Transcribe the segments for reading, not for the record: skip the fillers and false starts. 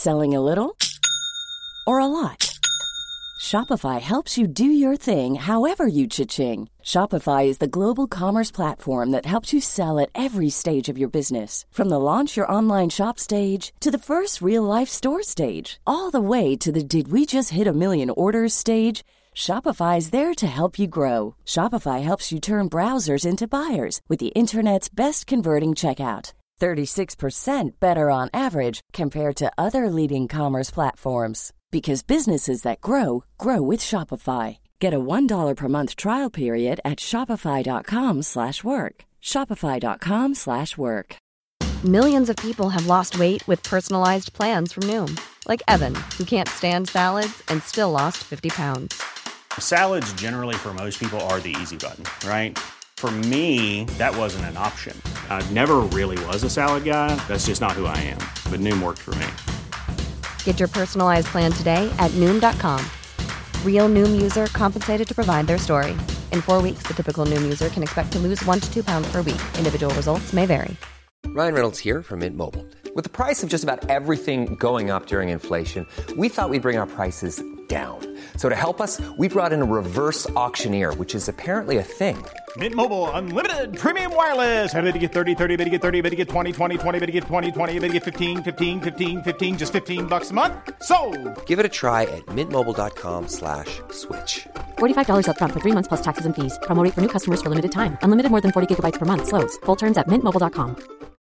Selling a little or a lot? Shopify helps you do your thing however you cha-ching. Shopify is the global commerce platform that helps you sell at every stage of your business. From the launch your online shop stage to the first real-life store stage, all the way to the did we just hit a million orders stage. Shopify is there to help you grow. Shopify helps you turn browsers into buyers with the internet's best converting checkout. 36% better on average compared to other leading commerce platforms. Because businesses that grow, grow with Shopify. Get a $1 per month trial period at shopify.com/work. Shopify.com/work. Millions of people have lost weight with personalized plans from Noom. Like Evan, who can't stand salads and still lost 50 pounds. Salads generally for most people are the easy button, right? For me, that wasn't an option. I never really was a salad guy. That's just not who I am. But Noom worked for me. Get your personalized plan today at Noom.com. Real Noom user compensated to provide their story. In 4 weeks, the typical Noom user can expect to lose 1 to 2 pounds per week. Individual results may vary. Ryan Reynolds here from Mint Mobile. With the price of just about everything going up during inflation, we thought we'd bring our prices down. So to help us, we brought in a reverse auctioneer, which is apparently a thing. Mint Mobile Unlimited Premium Wireless. How to get 30, 30, bit to get 30, bit to get 20, 20, 20, bit to get 20, 20, bit to get 15, 15, 15, 15, just $15 a month? Sold! Give it a try at mintmobile.com/switch. $45 up front for 3 months plus taxes and fees. Promo rate for new customers for limited time. Unlimited more than 40 gigabytes per month. Slows full terms at mintmobile.com.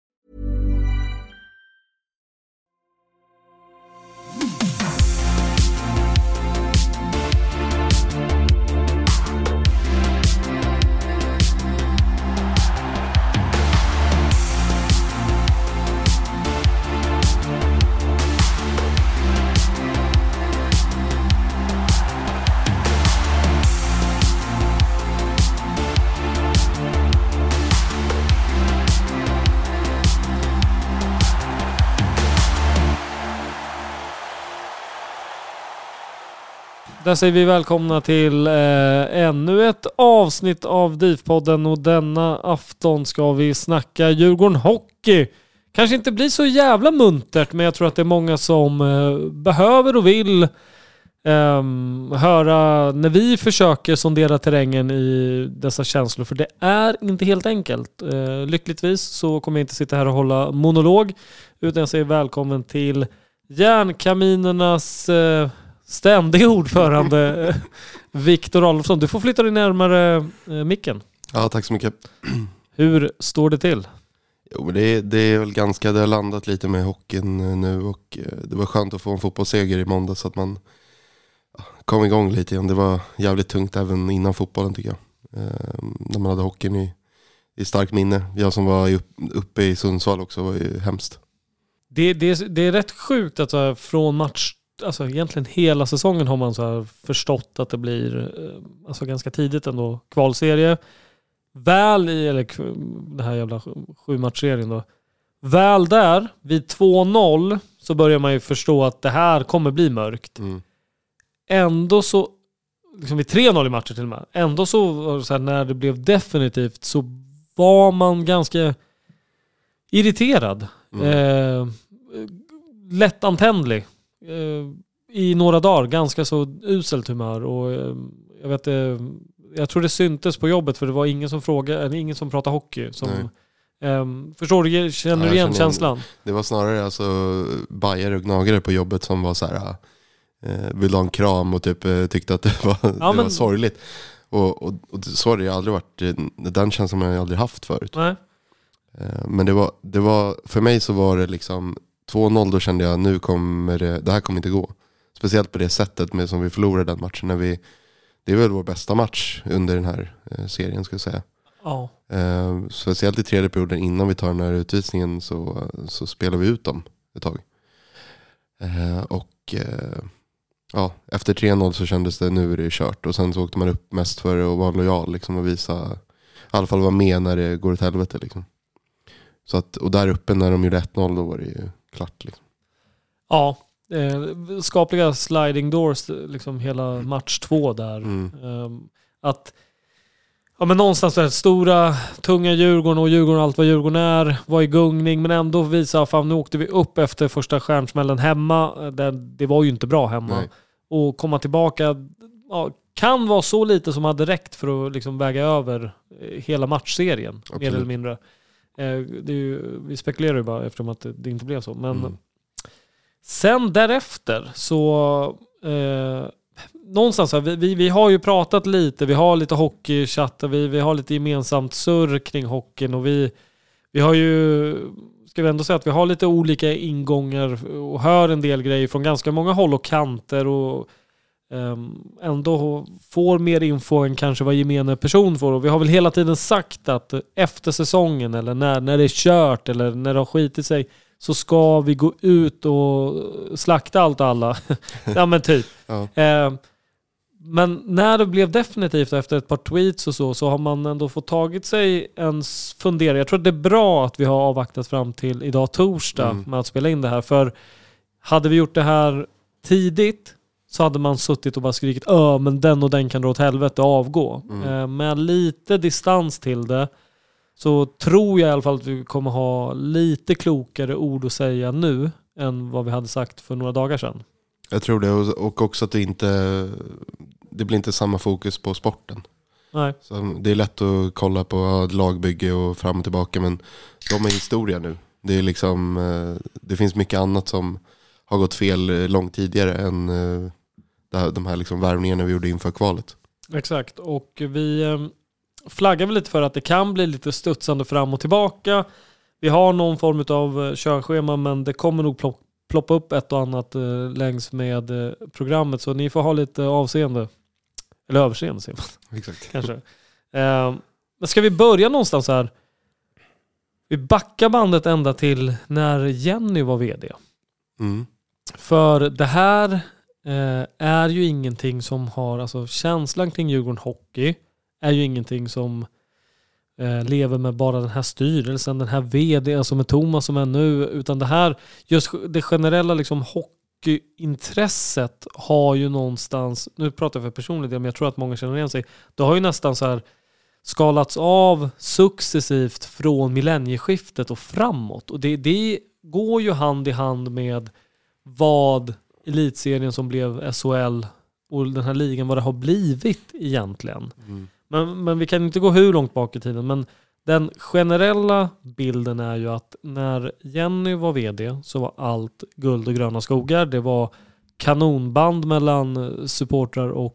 Där säger vi välkomna till ännu ett avsnitt av DIF-podden, och denna afton ska vi snacka Djurgården Hockey. Kanske inte blir så jävla muntert, men jag tror att det är många som behöver och vill höra när vi försöker sondera terrängen i dessa känslor, för det är inte helt enkelt. Lyckligtvis så kommer jag inte sitta här och hålla monolog, utan jag säger välkommen till Järnkaminernas ständig ordförande Viktor Adolfsson. Du får flytta dig närmare micken. Ja, tack så mycket. Hur står det till? Jo, men det är väl ganska, det har landat lite med hockeyn nu, och det var skönt att få en fotbollsseger i måndag så att man kom igång lite igen. Det var jävligt tungt även innan fotbollen, tycker jag. När man hade hockeyn i starkt minne. Jag som var uppe i Sundsvall också, var ju hemskt. Det är rätt sjukt att från match, alltså egentligen hela säsongen har man så här förstått att det blir alltså ganska tidigt ändå kvalserie. Väl i, eller det här jävla 7-matchserien då. Väl där, vid 2-0 så börjar man ju förstå att det här kommer bli mörkt. Mm. Ändå så, liksom vid 3-0 i matcher till och med, ändå så här, när det blev definitivt så var man ganska irriterad. Lättantändlig. I några dagar, ganska så uselt humör, och jag tror det syntes på jobbet, för det var ingen som frågade, ingen som pratade hockey som förstår du, känner du igen känslan? Det var snarare alltså bajare och gnagare på jobbet som var så här ville ha en kram och typ tyckte att det var sorgligt, och så har det aldrig varit, den känslan har jag aldrig haft förut. Nej. Men det var för mig så var det liksom 2-0, då kände jag nu kommer det här kommer inte gå. Speciellt på det sättet med som vi förlorade den matchen det är väl vår bästa match under den här serien, ska jag säga. Ja. Speciellt i tredje perioden innan vi tar den här utvisningen så spelar vi ut dem ett tag. Efter 3-0 så kändes det nu är det kört, och sen så åkte man upp mest för att vara lojal liksom, och visa, i alla fall vara med när det går åt helvete liksom. Så att, och där uppe när de gjorde 1-0 då var det ju klart liksom. Ja, skapliga sliding doors liksom hela match 2 där. Ja, men någonstans där stora, tunga Djurgården och Djurgården allt vad Djurgården är var i gungning, men ändå visa fan nu åkte vi upp efter första stjärnsmällen hemma. Det var ju inte bra hemma. Nej. Och komma tillbaka kan vara så lite som hade räckt för att liksom väga över hela matchserien. Absolut. Mer eller mindre. Vi spekulerar ju bara eftersom att det inte blev så. Men sen därefter så någonstans här, vi har ju pratat lite, vi har lite hockeychatt, vi har lite gemensamt surr kring hockeyn och vi har ju, ska vi ändå säga att vi har lite olika ingångar och hör en del grejer från ganska många håll och kanter och ändå får mer info än kanske vad gemene person får. Och vi har väl hela tiden sagt att efter säsongen eller när det är kört eller när det har skitit sig så ska vi gå ut och slakta allt och alla. Ja men typ. Ja. Men när det blev definitivt efter ett par tweets och så har man ändå fått tagit sig en fundering. Jag tror att det är bra att vi har avvaktat fram till idag torsdag med att spela in det här. För hade vi gjort det här tidigt så hade man suttit och bara skrikit men den och den kan dra åt helvete och avgå. Med lite distans till det så tror jag i alla fall att vi kommer ha lite klokare ord att säga nu än vad vi hade sagt för några dagar sedan. Jag tror det, och också att det blir inte samma fokus på sporten. Nej. Så det är lätt att kolla på lagbygge och fram och tillbaka, men de är historia nu. Det är liksom, det finns mycket annat som har gått fel långt tidigare än de här liksom värvningarna vi gjorde inför kvalet. Exakt, och vi flaggar väl lite för att det kan bli lite studsande fram och tillbaka. Vi har någon form av körschema, men det kommer nog ploppa upp ett och annat längs med programmet, så ni får ha lite avseende. Eller överseende, ser man. Exakt. Kanske. Men ska vi börja någonstans här? Vi backar bandet ända till när Jenny var vd. För det här är ju ingenting som har, alltså känslan kring Djurgården Hockey är ju ingenting som lever med bara den här styrelsen, den här vd, alltså med Thomas som är nu, utan det här, just det generella liksom hockeyintresset har ju någonstans, nu pratar jag för personligt, men jag tror att många känner igen sig, det har ju nästan så här skalats av successivt från millennieskiftet och framåt, och det går ju hand i hand med vad elitserien som blev SHL och den här ligan, vad det har blivit egentligen. Men vi kan inte gå hur långt bak i tiden, men den generella bilden är ju att när Jenny var vd så var allt guld och gröna skogar. Det var kanonband mellan supportrar och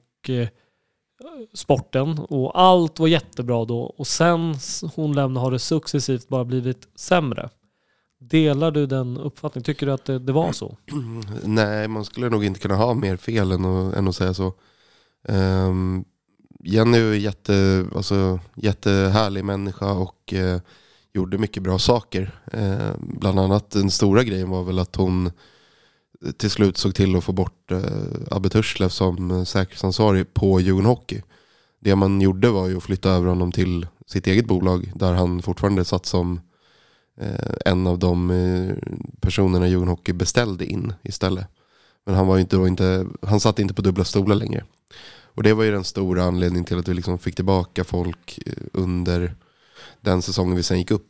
sporten och allt var jättebra då, och sen hon lämnade har det successivt bara blivit sämre. Delar du den uppfattningen? Tycker du att det var så? Nej, man skulle nog inte kunna ha mer fel än att säga så. Jenny är jättehärlig människa och gjorde mycket bra saker. Bland annat den stora grejen var väl att hon till slut såg till att få bort Abbe Turslev som säkerhetsansvarig på Djurgården Hockey. Det man gjorde var ju att flytta över honom till sitt eget bolag där han fortfarande satt som en av de personerna Djurgården Hockey beställde in istället. Men han var han satt inte på dubbla stolar längre. Och det var ju den stora anledningen till att vi liksom fick tillbaka folk under den säsongen vi sen gick upp.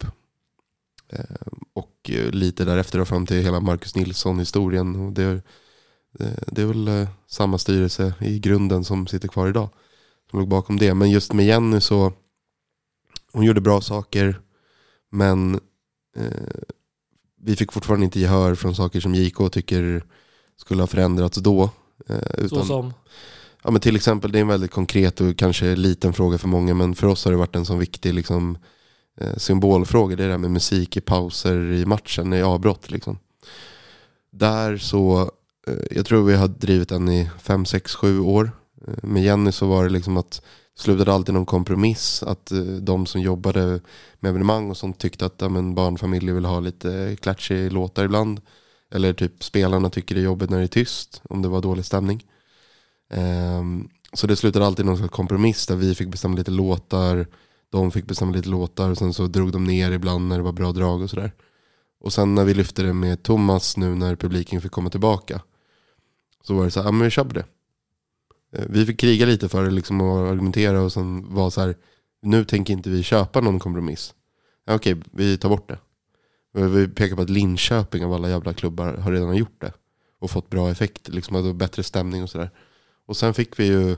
Och lite därefter fram till hela Marcus Nilsson-historien. Och det är väl samma styrelse i grunden som sitter kvar idag som låg bakom det. Men just med Jenny så hon gjorde bra saker, men vi fick fortfarande inte gehör från saker som JK tycker skulle ha förändrats då. Så som? Ja, men till exempel, det är en väldigt konkret och kanske liten fråga för många, men för oss har det varit en sån viktig liksom, symbolfråga. Det är det där med musik i pauser i matchen, i avbrott. Liksom. Där så, jag tror vi har drivit den i 5, 6, 7 år. Med Jenny så var det liksom att slutade alltid någon kompromiss, att de som jobbade med evenemang och sånt tyckte att barnfamiljer vill ha lite klatschig låtar ibland. Eller typ spelarna tycker det är jobbigt när det är tyst, om det var dålig stämning. Så det slutade alltid någon kompromiss där vi fick bestämma lite låtar, de fick bestämma lite låtar och sen så drog de ner ibland när det var bra drag och sådär. Och sen när vi lyfte det med Thomas nu när publiken fick komma tillbaka, så var det så här, men vi köper det. Vi fick kriga lite för det liksom och argumentera och sen var så här, Nu tänker inte vi köpa någon kompromiss. Ja, okej, vi tar bort det. Vi pekar på att Linköping av alla jävla klubbar har redan gjort det. Och fått bra effekt, liksom hade bättre stämning och sådär. Och sen fick vi ju...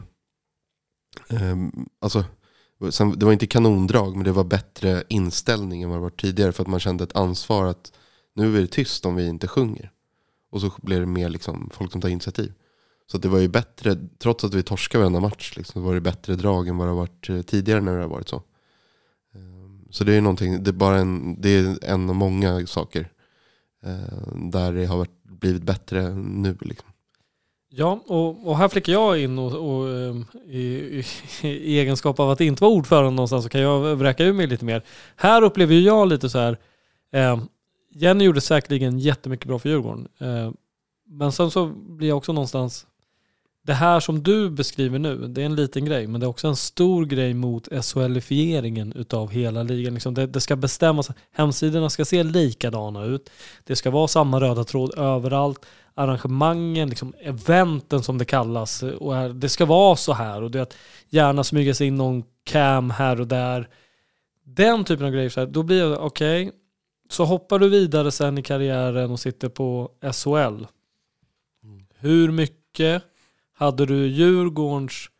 det var inte kanondrag, men det var bättre inställning än vad det var tidigare. För att man kände ett ansvar att nu är det tyst om vi inte sjunger. Och så blev det mer liksom folk som tar initiativ. Så att det var ju bättre, trots att vi torskade varenda match, liksom, var det bättre drag än vad det har varit tidigare när det har varit så. Så det är någonting, det är en av många saker där det har blivit bättre nu liksom. Ja, och här flickar jag in och i egenskap av att inte vara ordförande någonstans så kan jag vräka ur mig lite mer. Här upplever jag lite så här, Jenny gjorde säkerligen jättemycket bra för Djurgården. Men sen så blir jag också någonstans, det här som du beskriver nu, det är en liten grej, men det är också en stor grej mot SHL-ifieringen utav hela ligan. Liksom det ska bestämmas, hemsidorna ska se likadana ut. Det ska vara samma röda tråd överallt. Arrangemangen, liksom eventen som det kallas, och det ska vara så här, och det att gärna smyga sig in någon cam här och där. Den typen av grejer, så här, då blir det okej. Så hoppar du vidare sen i karriären och sitter på SHL. Hur mycket hade du Djurgårdens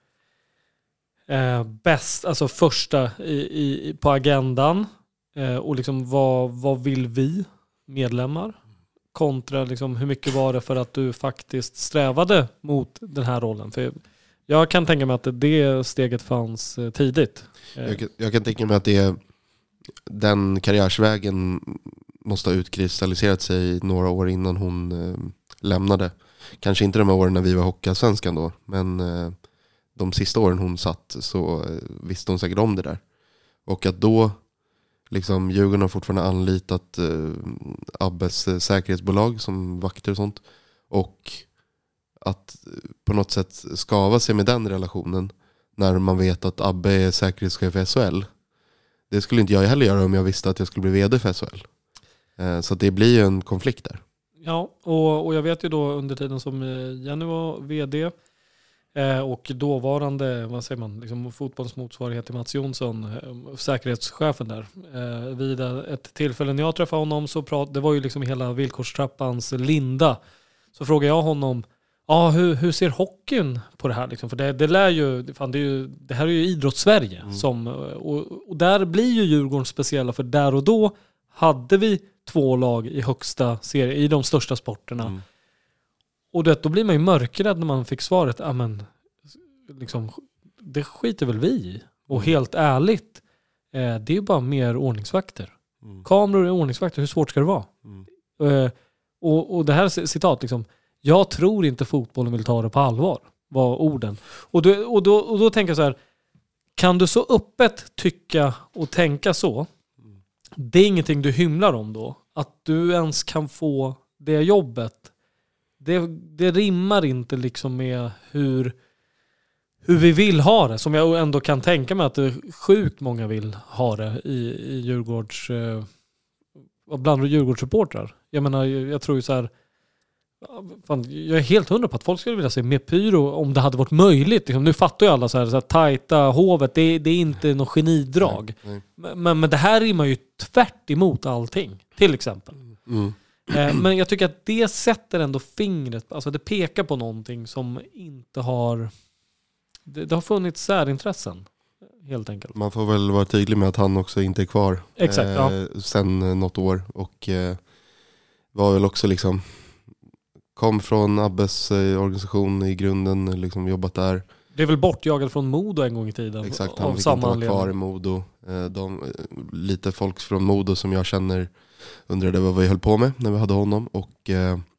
bäst, alltså första på agendan, och liksom vad vill vi medlemmar kontra liksom hur mycket var det för att du faktiskt strävade mot den här rollen? För jag kan tänka mig att det steget fanns tidigt. Jag kan tänka mig att den karriärsvägen måste ha utkristalliserat sig några år innan hon lämnade. Kanske inte de här åren när vi var Hockeyallsvenskan då, men de sista åren hon satt så visste hon säkert om det där. Och att då liksom Djurgården har fortfarande anlitat Abbes säkerhetsbolag som vakter och sånt. Och att på något sätt skava sig med den relationen när man vet att Abbe är säkerhetschef för SHL. Det skulle inte jag heller göra om jag visste att jag skulle bli vd för SHL. Så det blir ju en konflikt där. Ja, och jag vet ju då under tiden som Jenny var vd och dåvarande, vad säger man, liksom fotbollsmotsvarighet till Mats Jonsson, säkerhetschefen där. Vid ett tillfälle när jag träffade honom så det var ju liksom hela villkorstrappans linda. Så frågade jag honom, hur ser hockeyn på det här? Liksom? För det lär ju, det här är ju idrottssverige. Och där blir ju Djurgården speciella, för där och då hade vi 2 lag i högsta serie, i de största sporterna. Och då blir man ju mörkrädd när man fick svaret, liksom, det skiter väl vi i. Och helt ärligt, det är ju bara mer ordningsvakter. Kameror är ordningsvakter, hur svårt ska det vara? Och det här citat, liksom, jag tror inte fotbollen vill ta det på allvar, var orden. Och då tänker jag så här, kan du så öppet tycka och tänka så? Det är ingenting du hymlar om då. Att du ens kan få det jobbet. Det rimmar inte liksom med hur vi vill ha det. Som jag ändå kan tänka mig att det sjukt många vill ha det i Djurgårds... bland Djurgårdssupportrar. Jag menar, jag tror ju så här... jag är helt 100 på att folk skulle vilja se mer pyro om det hade varit möjligt. Liksom, nu fattar ju alla så här tajta hovet. Det är inte någon genidrag. Men det här rimmar ju tvärt emot allting. Till exempel. Men jag tycker att det sätter ändå fingret. Alltså det pekar på någonting som inte har... Det har funnits särintressen. Helt enkelt. Man får väl vara tydlig med att han också inte är kvar. Exakt, sen något år. Och var väl också liksom... Kom från Abbes organisation i grunden, liksom jobbat där. Det är väl bortjagad från Modo en gång i tiden. Exakt, han fick inte vara kvar i Modo. Lite folk från Modo som jag känner undrade vad vi höll på med när vi hade honom. Och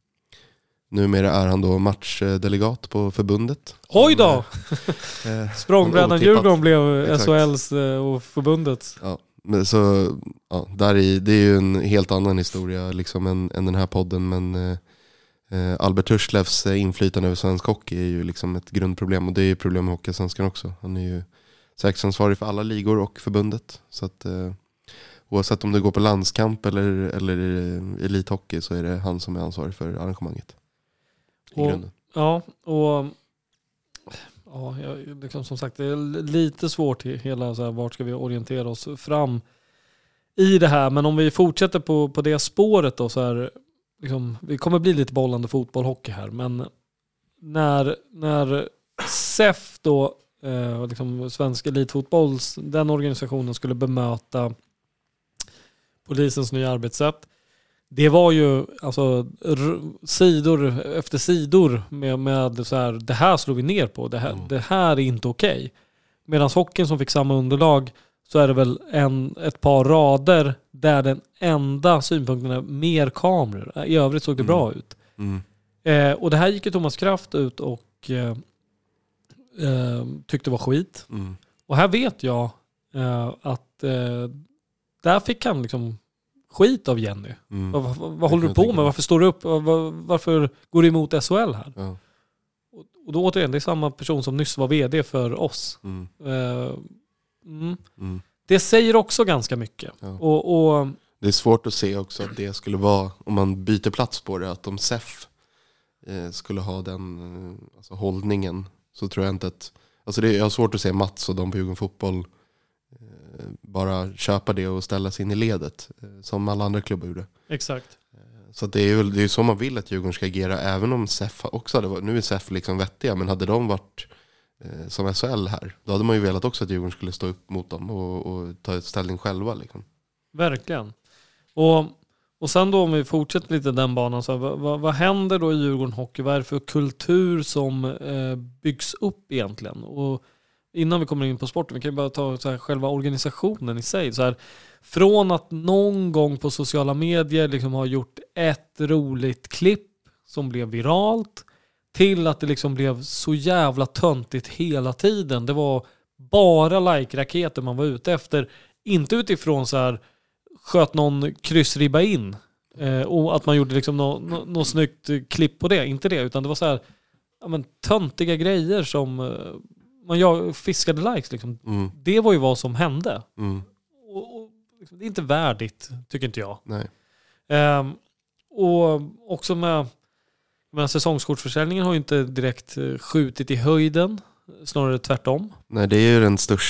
numera är han då matchdelegat på förbundet. Oj då! Språngbrädan Djurgården blev SHLs och förbundets. Ja, men så, det är ju en helt annan historia liksom än den här podden, men... Albert Turslevs inflytande över svensk hockey är ju liksom ett grundproblem, och det är ju problem med Hockeysvenskan också. Han är ju säkerhetsansvarig för alla ligor och förbundet, så att oavsett om det går på landskamp eller elithockey så är det han som är ansvarig för arrangemanget i grunden. Ja, och Ja, liksom, som sagt, det är lite svårt hela så här, vart ska vi orientera oss fram i det här. Men om vi fortsätter på det spåret då, så här, liksom, vi kommer bli lite bollande fotboll, hockey här. Men när SEF då, liksom Svensk Elitfotbolls, den organisationen skulle bemöta polisens nya arbetssätt. Det var ju alltså sidor efter sidor med så här, det här slår vi ner på, det här är inte okej. Medan hockeyn som fick samma underlag, så är det väl ett par rader där den enda synpunkten är mer kameror. I övrigt såg det bra ut. Och det här gick ju Thomas Kraft ut och tyckte var skit. Och här vet jag att där fick han liksom skit av Jenny. Vad håller du på med? Varför står du upp? Varför går du emot SHL här? Ja. Och då återigen, det är samma person som nyss var vd för oss. Det säger också ganska mycket. Ja. Och det är svårt att se också att det skulle vara, om man byter plats på det, att om SEF skulle ha den alltså hållningen, så tror jag inte att, alltså jag har svårt att se Mats och de på Djurgården Fotboll bara köpa det och ställa sig in i ledet som alla andra klubbar gjorde. Exakt. Så att det är ju så man vill att Djurgården ska agera, även om SEF också hade varit, nu är SEF liksom vettiga, men hade de varit som SHL här, då hade man ju velat också att Djurgården skulle stå upp mot dem och ta ett ställning själva liksom. Verkligen. Och sen då, om vi fortsätter lite den banan, så vad händer då i Djurgården Hockey? Vad är det för kultur som byggs upp egentligen? Och innan vi kommer in på sporten, vi kan ju bara ta så här, själva organisationen i sig. Så här, från att någon gång på sociala medier liksom har gjort ett roligt klipp som blev viralt, till att det liksom blev så jävla töntigt hela tiden. Det var bara like-raketer man var ute efter. Inte utifrån så här, sköt någon kryssribba in och att man gjorde liksom något snyggt klipp på det. Inte det, utan det var så här, ja, men töntiga grejer som man fiskade likes liksom. Det var ju vad som hände. Och liksom, det är inte värdigt, tycker inte jag. Nej. Och också med säsongskortsförsäljningen har ju inte direkt skjutit i höjden, snarare tvärtom. Nej, det är ju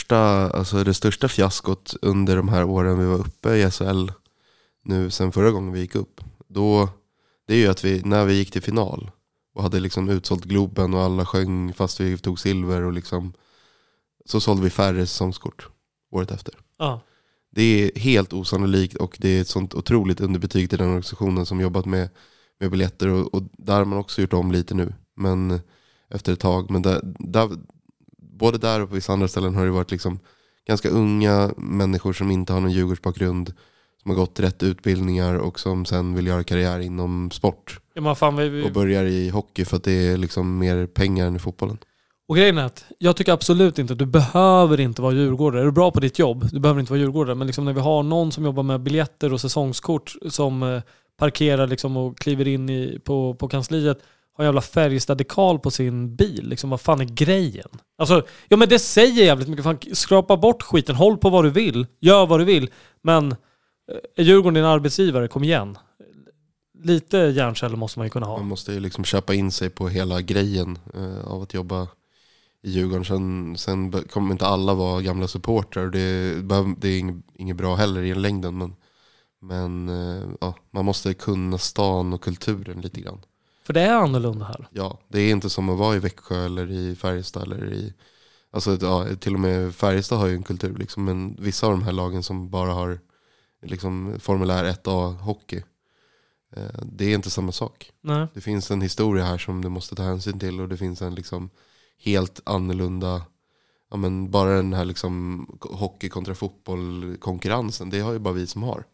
det största fiaskot under de här åren vi var uppe i SHL nu sen förra gången vi gick upp. Då, det är ju att när vi gick till final och hade liksom utsålt Globen och alla sjöng fast vi tog silver, och liksom så sålde vi färre säsongskort året efter. Det är helt osannolikt, och det är ett sånt otroligt underbetyg till den organisationen som jobbat med biljetter, och där har man också gjort om lite nu, men efter ett tag. Men både där och på vissa andra ställen har det varit liksom ganska unga människor som inte har någon Djurgårdsbakgrund, som har gått rätt utbildningar och som sen vill göra karriär inom sport. Ja, och börjar i hockey för att det är liksom mer pengar än i fotbollen. Och grejen är att jag tycker absolut inte att du behöver inte vara djurgårdare. Är du bra på ditt jobb, du behöver inte vara djurgårdare. Men liksom när vi har någon som jobbar med biljetter och säsongskort, som parkerar liksom och kliver in på kansliet, har en jävla Färjestad-dekal på sin bil. Liksom, vad fan är grejen? Alltså, ja, men det säger jävligt mycket. Fan, skrapa bort skiten, håll på vad du vill, gör vad du vill. Men är Djurgården din arbetsgivare, kom igen. Lite hjärnceller måste man ju kunna ha. Man måste ju liksom köpa in sig på hela grejen av att jobba i Djurgården. Sen kommer inte alla vara gamla supportrar. Det är inget bra heller i längden. Men man måste kunna stan och kulturen lite grann. För det är annorlunda här. Ja, det är inte som att vara i Växjö eller i Färjestad eller i... Alltså, till och med Färjestad har ju en kultur liksom, men vissa av de här lagen som bara har liksom formulär 1A hockey, det är inte samma sak. Nej. Det finns en historia här som du måste ta hänsyn till, och det finns en liksom helt annorlunda, ja, men bara den här liksom hockey kontra fotboll konkurrensen, det har ju bara vi som har.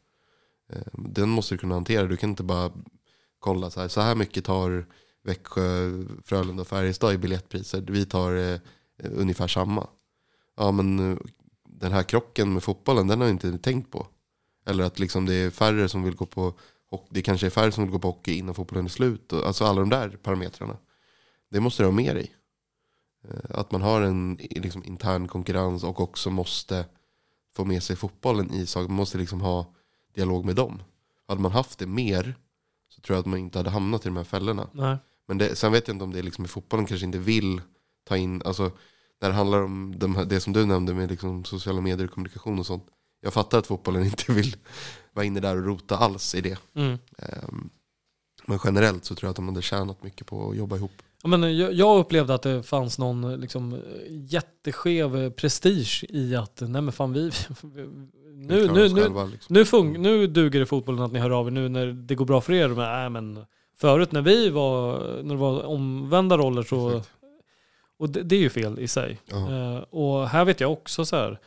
Den måste du kunna hantera. Du kan inte bara kolla så här mycket tar Växjö, Frölunda och Färjestad i biljettpriser. Vi tar ungefär samma. Ja, men den här krocken med fotbollen, den har jag inte tänkt på. Eller att liksom det är färre som vill gå på hockey. Det kanske är färre som vill gå på hockey innan fotbollen är slut. Alltså alla de där parametrarna. Det måste du ha med dig. Att man har en liksom intern konkurrens och också måste få med sig fotbollen i sak. Man måste liksom ha dialog med dem. Hade man haft det mer, så tror jag att man inte hade hamnat i de här fällorna. Nej. Men sen vet jag inte om det är liksom i fotbollen kanske inte vill ta in, alltså när det handlar om det som du nämnde med liksom sociala medier och kommunikation och sånt. Jag fattar att fotbollen inte vill vara inne där och rota alls i det. Men generellt så tror jag att de hade tjänat mycket på att jobba ihop. Ja, men jag upplevde att det fanns någon liksom jätteskev prestige i att nej men fan nu duger det fotbollen att ni hör av er nu när det går bra för er. Men förut när det var omvända roller så exakt. Och det är ju fel i sig. Och här vet jag också så här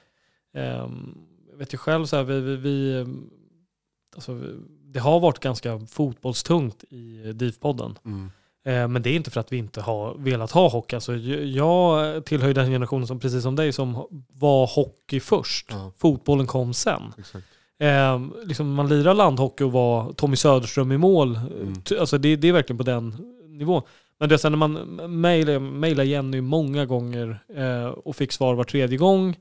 vet jag själv så här vi alltså, det har varit ganska fotbollstungt i DIF-podden. Men det är inte för att vi inte har velat ha hockey. Alltså, jag tillhör den generationen som precis som dig som var hockey först. Ja. Fotbollen kom sen. Liksom man lirar landhockey och var Tommy Söderström i mål. Alltså det är verkligen på den nivån. Men det är sen när man mejlar Jenny många gånger och fick svar var tredje gång.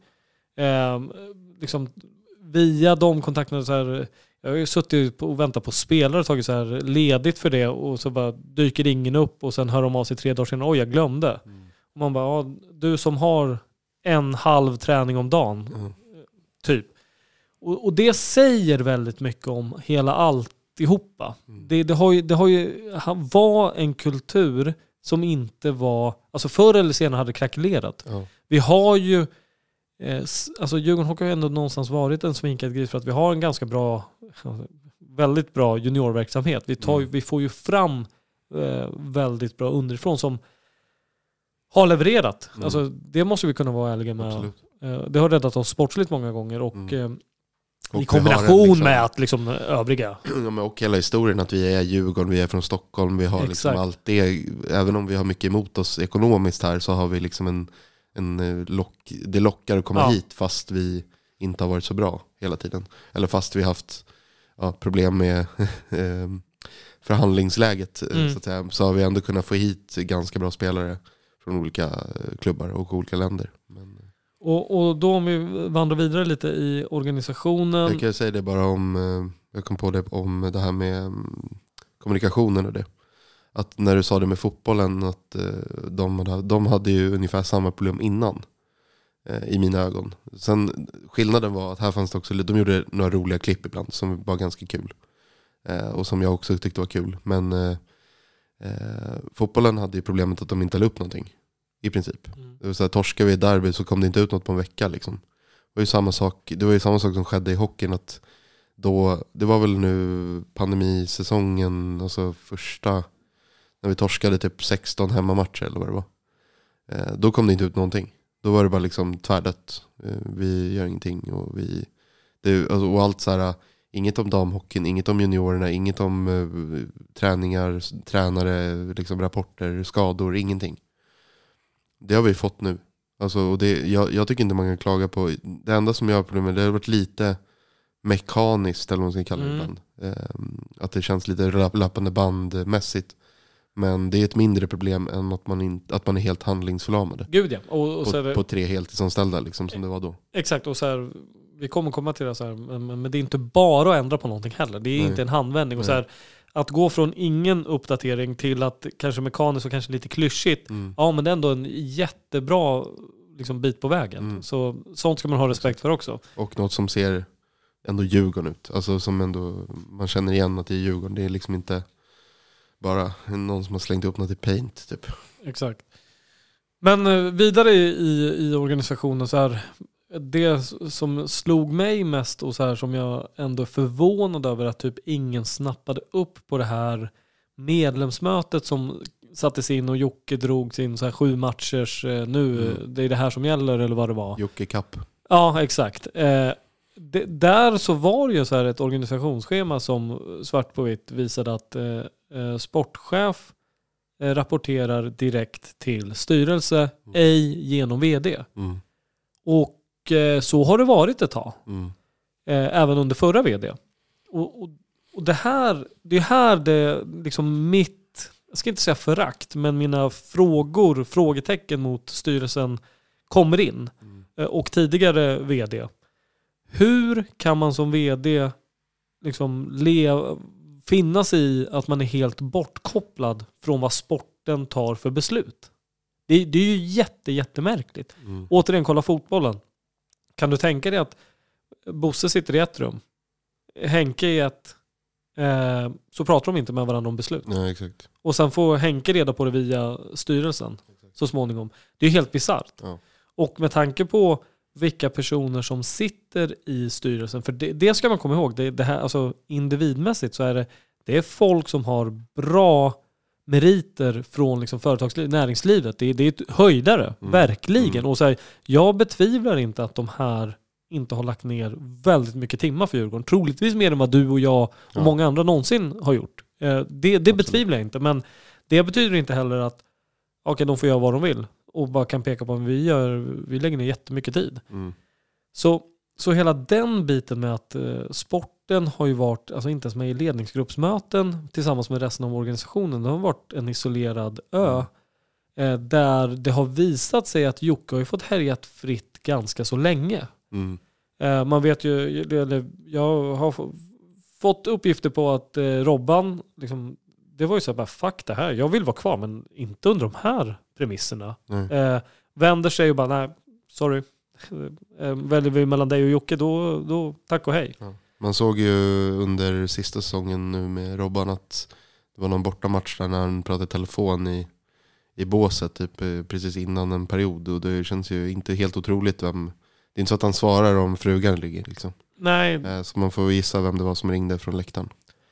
Liksom via de kontakterna så här. Jag har ju suttit och väntat på spelare och tagit så här ledigt för det och så bara dyker ingen upp och sen hör de av sig 3 dagar senare. Oj, jag glömde. Och man bara, du som har 1,5 träning om dagen. Typ. Och det säger väldigt mycket om hela alltihopa. Det var en kultur som inte var, alltså förr eller senare hade krackelerat. Vi har ju alltså Djurgården Hockey har ändå någonstans varit en sminkad gris för att vi har en ganska bra, väldigt bra juniorverksamhet. Vi får ju fram väldigt bra underifrån som har levererat. Alltså det måste vi kunna vara ärliga med. Det har räddat oss sportsligt många gånger och i kombination med att liksom övriga. Och hela historien att vi är Djurgården, vi är från Stockholm, vi har liksom allt det. Även om vi har mycket emot oss ekonomiskt här så har vi liksom det lockar att komma hit fast vi inte har varit så bra hela tiden. Eller fast vi haft problem med förhandlingsläget så att säga. Så har vi ändå kunnat få hit ganska bra spelare från olika klubbar och olika länder. Men och då om vi vandrar vidare lite i organisationen. Jag kan säga det bara jag kom på det om det här med kommunikationen och det. Att när du sa det med fotbollen att de hade ju ungefär samma problem innan i mina ögon. Sen skillnaden var att här fanns det också, de gjorde några roliga klipp ibland som var ganska kul. Och som jag också tyckte var kul. Men fotbollen hade ju problemet att de inte la upp någonting. I princip. Det var så här, torskade vi i derby så kom det inte ut något på en vecka liksom. Det var ju samma sak som skedde i hockeyn att det var väl nu pandemisäsongen, alltså första när vi torskade typ 16 hemmamatcher eller vad det var. Då kom det inte ut någonting. Då var det bara liksom tvärdött. Vi gör ingenting och och allt så här, inget om damhockeyn, inget om juniorerna, inget om träningar, tränare, liksom rapporter, skador, ingenting. Det har vi fått nu. Alltså, och jag tycker inte man kan klaga på. Det enda som jag har problem med, det har varit lite mekaniskt eller vad man ska kalla det ibland. Att det känns lite lappande bandmässigt. Men det är ett mindre problem än att man är helt handlingsförlamade. Gud ja. Och på 3 heltidsanställda liksom, som det var då. Exakt, och så här, vi kommer komma till det så här, men det är inte bara att ändra på någonting heller. Det är inte en handvändning. Och så här, att gå från ingen uppdatering till att kanske mekaniskt och kanske lite klyschigt. Ja, men det är ändå en jättebra liksom, bit på vägen. Så sånt ska man ha respekt för också. Och något som ser ändå Djurgården ut. Alltså som ändå man känner igen att det är Djurgården. Det är liksom inte bara någon som har slängt upp något i paint typ. Exakt. Men vidare i organisationen så här, det som slog mig mest och så här som jag ändå är förvånad över att typ ingen snappade upp på det här medlemsmötet som sattes in och Jocke drog sin så här 7 matchers det är det här som gäller eller vad det var. Jocke Cup. Ja, exakt. Där så var det ju så här ett organisationsschema som svart på vitt visade att sportchef rapporterar direkt till styrelse, ej genom vd. Och så har det varit ett tag. Även under förra vd. Och det här det liksom mitt, jag ska inte säga förakt, men mina frågetecken mot styrelsen kommer in. Och tidigare vd. Hur kan man som vd liksom finnas i att man är helt bortkopplad från vad sporten tar för beslut? Det är ju jättemärkligt. Återigen, kolla fotbollen. Kan du tänka dig att Bosse sitter i ett rum, Henke i ett, så pratar de inte med varandra om beslut. Ja, exakt. Och sen får Henke reda på det via styrelsen så småningom. Det är helt bisarrt. Ja. Och med tanke på vilka personer som sitter i styrelsen, för det ska man komma ihåg, det här, alltså individmässigt så är det är folk som har bra meriter från liksom företagslivet, näringslivet. Det är ett höjdare, verkligen. Och så här, jag betvivlar inte att de här inte har lagt ner väldigt mycket timmar för Djurgården. Troligtvis mer än vad du och jag och många andra någonsin har gjort. Det betvivlar jag inte, men det betyder inte heller att de får göra vad de vill och bara kan peka på att vi lägger ner jättemycket tid. Så hela den biten med att sporten har ju varit, alltså inte ens med i ledningsgruppsmöten tillsammans med resten av organisationen, det har varit en isolerad ö där det har visat sig att Jocke har ju fått härjat fritt ganska så länge. Man vet ju, jag har fått uppgifter på att Robban liksom, det var ju så här, bara fuck det här, jag vill vara kvar men inte under de här premisserna. Vänder sig och bara nej, sorry, väljer vi mellan dig och Jocke då tack och hej. Man såg ju under sista säsongen nu med Robban att det var någon bortamatch där när han pratade telefon i båset typ precis innan en period, och det känns ju inte helt otroligt vem. Det är inte så att han svarar om frugan ligger liksom. Nej. Så man får gissa vem det var som ringde från läktaren.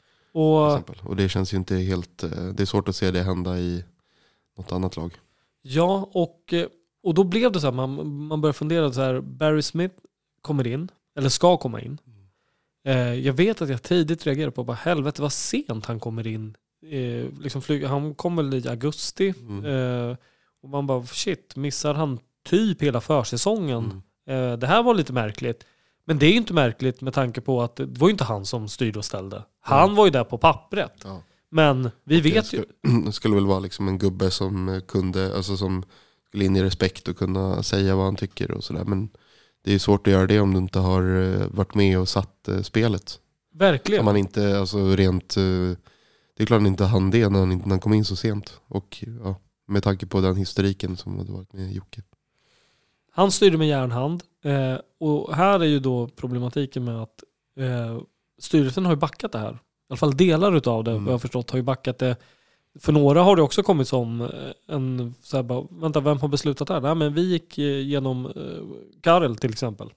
Och det känns ju inte helt, det är svårt att se det hända i något annat lag. Ja, och då blev det så här, man börjar fundera så här, Barry Smith kommer in, eller ska komma in. Jag vet att jag tidigt reagerade på bara helvete vad sent han kommer in. Liksom han kom väl i augusti. Och man bara shit, missar han typ hela försäsongen. Det här var lite märkligt. Men det är ju inte märkligt med tanke på att det var ju inte han som styrde och ställde. Han var ju där på pappret. Ja. Men vi vet ju... Det skulle väl vara liksom en gubbe som kunde, alltså som skulle in i respekt och kunna säga vad han tycker och sådär. Men det är ju svårt att göra det om du inte har varit med och satt spelet. Verkligen. Om man inte, alltså rent... Det är klart han inte hann det när han kom in så sent. Och ja, med tanke på den historiken som hade varit med Jocke. Han styrde med järnhand. Och här är ju då problematiken med att styrelsen har ju backat det här. I alla fall delar utav det, vad jag har förstått, har ju backat det. För några har det också kommit som en så här bara, vänta, vem har beslutat det här? Nej, men vi gick genom Karel till exempel.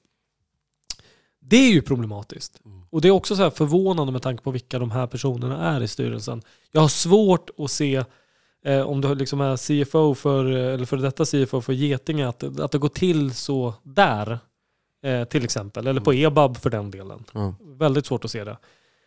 Det är ju problematiskt. Och det är också så här förvånande med tanke på vilka de här personerna är i styrelsen. Jag har svårt att se om du liksom är CFO eller för detta CFO för Getinge att det går till så där till exempel. Eller på EBAB för den delen. Väldigt svårt att se det.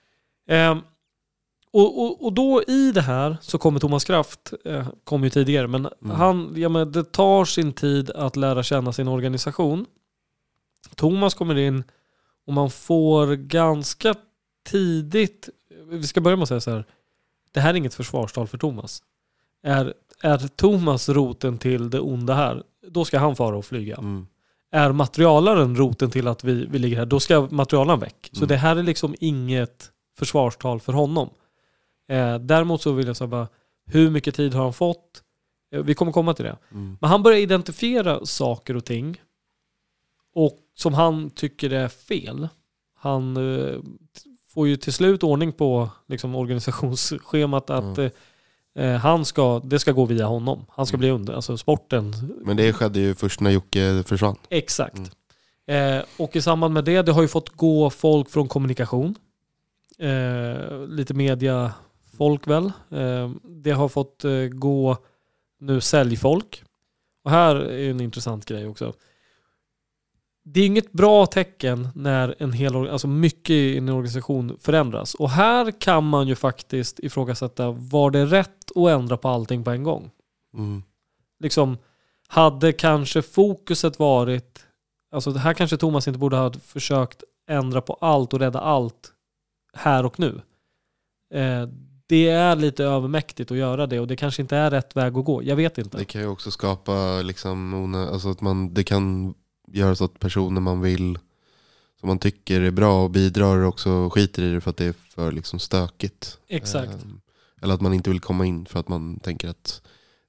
Och då i det här så kommer Thomas Kraft, kom ju tidigare, men det tar sin tid att lära känna sin organisation. Thomas kommer in och man får ganska tidigt, vi ska börja med att säga så här, det här är inget försvarstal för Thomas. Är Thomas roten till det onda här, då ska han fara och flyga. Är materialaren roten till att vi ligger här, då ska materialaren väck. Så det här är liksom inget försvarstal för honom. Däremot så vill jag säga bara, hur mycket tid har han fått? Vi kommer komma till det. Men han börjar identifiera saker och ting och som han tycker är fel. Han får ju till slut ordning på liksom, organisationsschemat att det ska gå via honom. Han ska bli under, alltså sporten. Men det skedde ju först när Jocke försvann. Exakt. Och i samband med det har ju fått gå folk från kommunikation. Lite mediafolk väl. Det har fått gå nu säljfolk. Och här är en intressant grej också. Det är inget bra tecken när alltså mycket i en organisation förändras. Och här kan man ju faktiskt ifrågasätta, var det rätt att ändra på allting på en gång? Liksom, hade kanske fokuset varit, alltså här kanske Thomas inte borde ha försökt ändra på allt och rädda allt här och nu. Det är lite övermäktigt att göra det och det kanske inte är rätt väg att gå. Jag vet inte. Det kan ju också skapa liksom, alltså att det kan göra så att personer man vill, som man tycker är bra och bidrar, också skiter i det för att det är för liksom stökigt. Exakt. Eller att man inte vill komma in för att man tänker att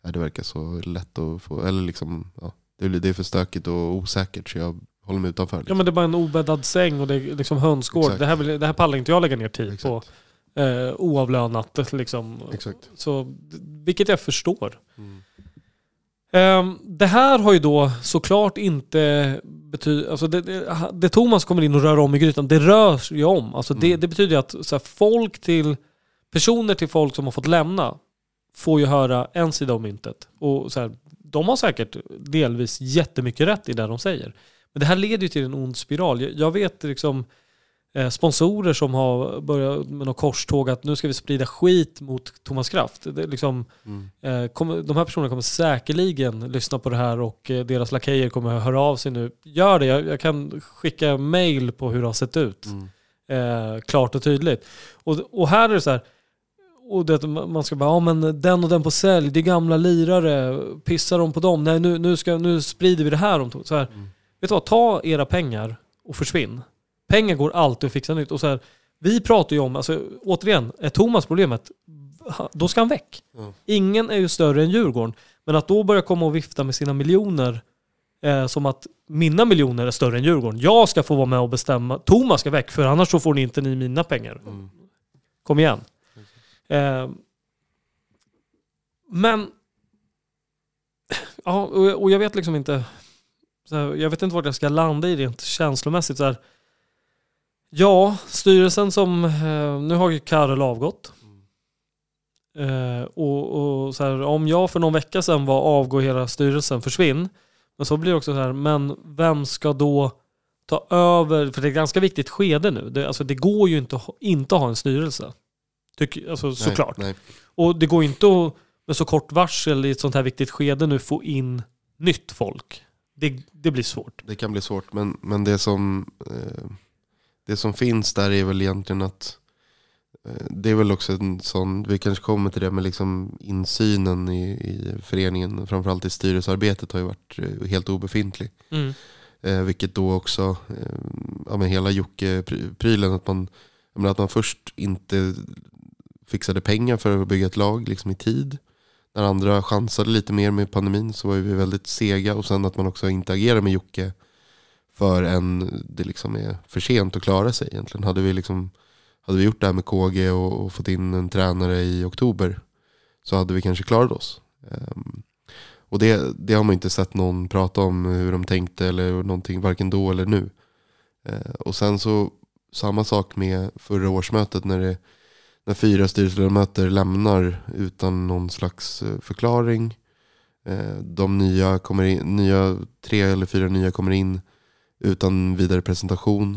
det verkar så lätt att få, eller liksom, det är för stökigt och osäkert så jag håller mig utanför. Liksom. Ja, men det är bara en obäddad säng och det är liksom hönsgård. Det här pallar inte jag lägga ner tid på. Oavlönat liksom. Exakt. Så, vilket jag förstår. Det här har ju då såklart inte alltså det Thomas kommer in och rör om i grytan, det rör ju om. Alltså det betyder att så här, personer till folk som har fått lämna får ju höra en sida av myntet. Och så här, de har säkert delvis jättemycket rätt i det de säger. Men det här leder ju till en ond spiral. Jag vet liksom sponsorer som har börjat med något korståg att nu ska vi sprida skit mot Thomas Kraft. Det är liksom, de här personerna kommer säkerligen lyssna på det här och deras lakejer kommer höra av sig nu. Gör det, jag kan skicka mail på hur det har sett ut. Klart och tydligt. Och här är det så här, och det, man ska bara, men den och den på sälj, det är gamla lirare, pissar de på dem? Nej, nu sprider vi det här om så här. Vet du vad, ta era pengar och försvinn. Pengar går alltid att fixa nytt. Och så här, vi pratar ju om, alltså, återigen, är Thomas problemet, då ska han väck. Ingen är ju större än Djurgården. Men att då börja komma och vifta med sina miljoner som att mina miljoner är större än Djurgården. Jag ska få vara med och bestämma. Thomas ska väck, för annars så får ni inte mina pengar. Kom igen. Men ja, och jag vet liksom inte så här, jag vet inte vart jag ska landa i rent känslomässigt så här. Ja, styrelsen som nu har ju Karel avgått. Och så här, om jag för någon vecka sedan var avgå hela styrelsen, försvinn. Men så blir det också så här, men vem ska då ta över, för det är ett ganska viktigt skede nu. Det går ju inte att ha en styrelse. Såklart. Nej. Och det går inte att med så kort varsel i ett sånt här viktigt skede nu få in nytt folk. Det blir svårt. Det kan bli svårt, men det som finns där är väl egentligen att det är väl också en sån, vi kanske kommer till det, med liksom insynen i föreningen, framförallt i styrelsearbetet, har ju varit helt obefintlig. Vilket då också med hela Jocke-prylen, att man först inte fixade pengar för att bygga ett lag liksom i tid. När andra chansade lite mer med pandemin så var vi väldigt sega, och sen att man också inte agerade med Jocke förrän det liksom är för sent att klara sig egentligen. Hade vi gjort det här med KG och fått in en tränare i oktober, så hade vi kanske klarat oss. Och det har man inte sett någon prata om hur de tänkte eller någonting, varken då eller nu. Och sen så samma sak med förra årsmötet när 4 styrelseledamöter lämnar utan någon slags förklaring. De nya kommer in, 3 eller 4 nya kommer in utan vidare presentation.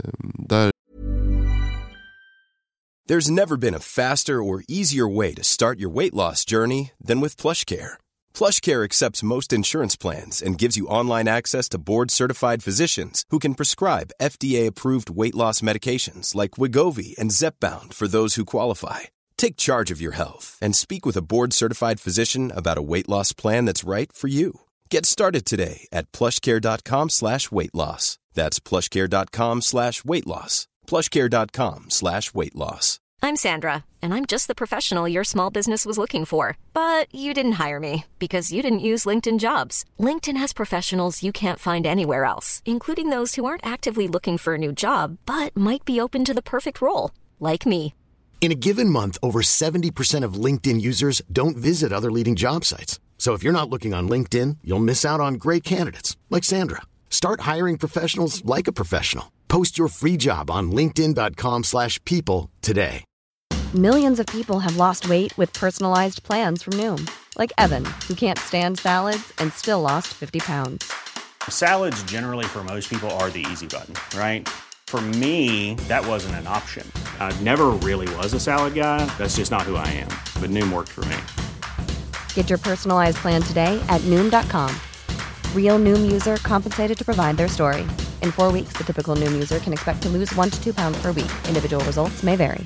There's never been a faster or easier way to start your weight loss journey than with PlushCare. PlushCare accepts most insurance plans and gives you online access to board-certified physicians who can prescribe FDA-approved weight loss medications like Wegovy and Zepbound for those who qualify. Take charge of your health and speak with a board-certified physician about a weight loss plan that's right for you. Get started today at plushcare.com/weightloss. That's plushcare.com/weightloss. plushcare.com/weightloss. I'm Sandra, and I'm just the professional your small business was looking for. But you didn't hire me because you didn't use LinkedIn Jobs. LinkedIn has professionals you can't find anywhere else, including those who aren't actively looking for a new job, but might be open to the perfect role, like me. In a given month, over 70% of LinkedIn users don't visit other leading job sites. So if you're not looking on LinkedIn, you'll miss out on great candidates, like Sandra. Start hiring professionals like a professional. Post your free job on linkedin.com/people today. Millions of people have lost weight with personalized plans from Noom. Like Evan, who can't stand salads and still lost 50 pounds. Salads generally for most people are the easy button, right? For me, that wasn't an option. I never really was a salad guy. That's just not who I am. But Noom worked for me. Get your personalized plan today at Noom.com. Real Noom user compensated to provide their story. In 4 weeks, the typical Noom user can expect to lose 1 to 2 pounds per week. Individual results may vary.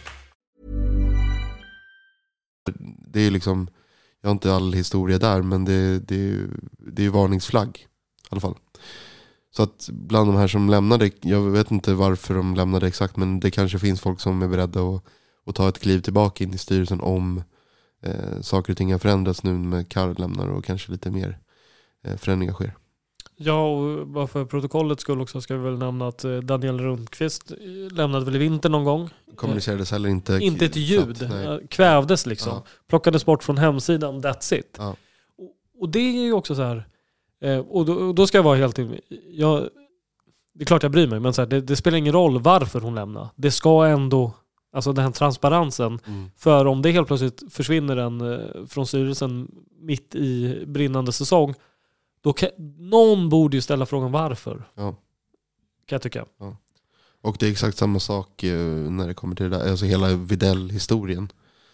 Det är liksom, jag har inte all historia där, men det är varningsflagg i alla fall. Så att bland de här som lämnade, jag vet inte varför de lämnade exakt, men det kanske finns folk som är beredda att ta ett kliv tillbaka in i styrelsen om saker och ting har förändrats nu med Karl lämnar och kanske lite mer förändringar sker. Ja, och bara för protokollets skull också ska vi väl nämna att Daniel Rundqvist lämnade väl i vinter någon gång. Kommunicerades heller inte. Inte ett ljud. Kvävdes liksom. Ja. Plockades bort från hemsidan. That's it. Ja. Och det är ju också så här. Och då ska jag vara helt... det är klart jag bryr mig. Men så här, det spelar ingen roll varför hon lämnar. Det ska ändå... Alltså den här transparensen. För om det helt plötsligt försvinner en från styrelsen mitt i brinnande säsong. Då någon borde ju ställa frågan varför. Ja. Kan jag tycka. Ja. Och det är exakt samma sak när det kommer till det där. Alltså hela Widell-historien.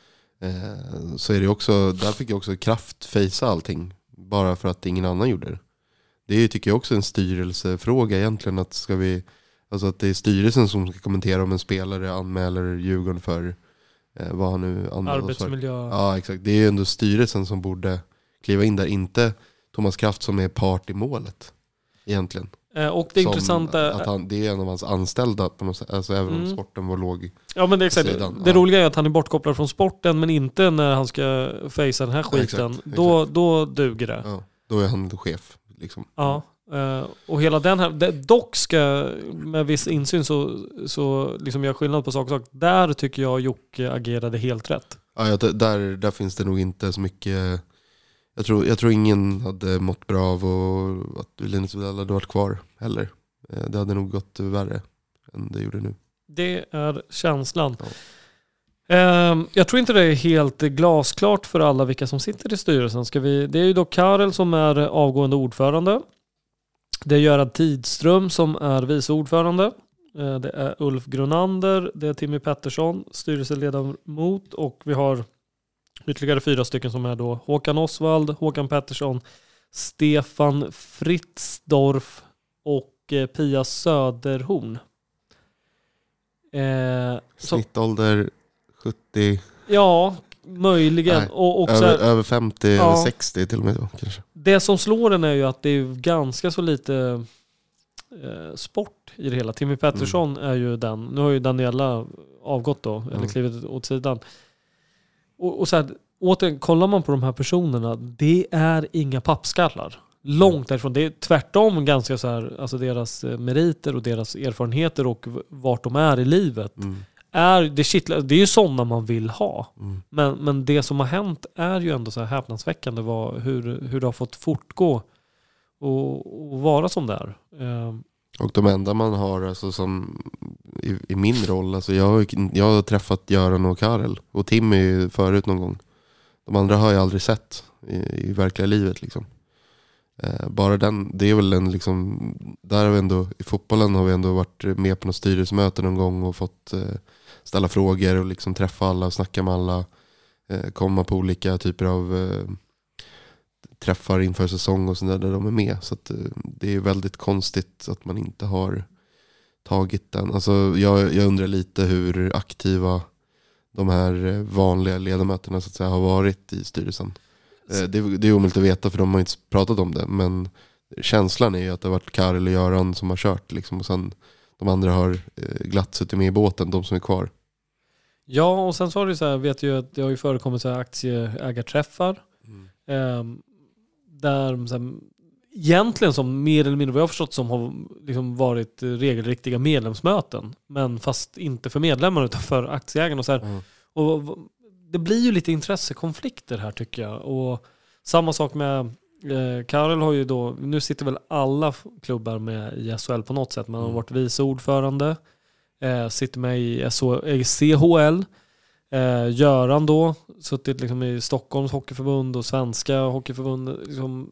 Så är det också, där fick jag också kraft fejsa allting. Bara för att ingen annan gjorde det. Det är ju, tycker jag, också en styrelsefråga egentligen. Att att det är styrelsen som ska kommentera om en spelare anmäler Djurgården för vad han nu anmäler. Arbetsmiljö. Ja, exakt. Det är ju ändå styrelsen som borde kliva in där. Inte Thomas Kraft som är part i målet egentligen. Och det intressanta att det är en av hans anställda på något sätt, alltså även om sporten var låg. Ja, men det är exakt. Det roliga är att han är bortkopplad från sporten, men inte när han ska facea den här skiten. Exakt. Då duger det. Ja, då är han chef liksom. Ja. Och hela den här dock ska med viss insyn så liksom gör skillnad på sak. Där tycker jag Jocke agerade helt rätt. Ja, där finns det nog inte så mycket. Jag tror ingen hade mått bra av att Linus Widell hade varit kvar heller. Det hade nog gått värre än det gjorde nu. Det är känslan. Ja. Jag tror inte det är helt glasklart för alla vilka som sitter i styrelsen. Det är ju då Karel som är avgående ordförande. Det är Göran Tidström som är vice ordförande. Det är Ulf Grunander, det är Timmy Pettersson, styrelseledamot, och vi har ytterligare 4 stycken som är då Håkan Osvald, Håkan Pettersson, Stefan Fritzdorf och Pia Söderhorn. Snittålder 70. Ja, möjligen. Och över 50, över 60 till och med då, kanske. Det som slår den är ju att det är ganska så lite sport i det hela. Timmy Pettersson är ju den. Nu har ju Daniela avgått då, eller klivit åt sidan. Och så här, återigen, kollar man på de här personerna, det är inga pappskallar. Långt därifrån. Det är tvärtom ganska så här, alltså deras meriter och deras erfarenheter och vart de är i livet. Det är ju sådana man vill ha. Men det som har hänt är ju ändå så här häpnadsväckande hur det har fått fortgå och vara som det är. Och de enda man har, alltså, som i min roll, alltså jag har träffat Göran och Karel och Timmy förut någon gång. De andra har jag aldrig sett i verkliga livet liksom. Bara det är väl en liksom, där har vi ändå, i fotbollen har vi ändå varit med på något styrelsemöte någon gång och fått ställa frågor och liksom träffa alla och snacka med alla, komma på olika typer av träffar inför säsong och sådär där de är med. Så att, det är väldigt konstigt att man inte har tagit den. Alltså jag undrar lite hur aktiva de här vanliga ledamöterna så att säga har varit i styrelsen. Det är omöjligt att veta för de har inte pratat om det, men känslan är ju att det har varit Karel och Göran som har kört liksom, och sen de andra har glatt suttit med i båten, de som är kvar. Ja, och sen så har det så här, vet ju att det har ju förekommit så här aktieägarträffar där så här, egentligen som mer eller mindre vad jag har förstått som har liksom varit regelriktiga medlemsmöten, men fast inte för medlemmar utan för aktieägarna och så här. Och det blir ju lite intressekonflikter här tycker jag. Och samma sak med Karel har ju då, nu sitter väl alla klubbar med i SHL på något sätt. Man har varit vice ordförande, sitter med i CHL. Göran då, suttit liksom i Stockholms hockeyförbund och svenska hockeyförbund. Liksom,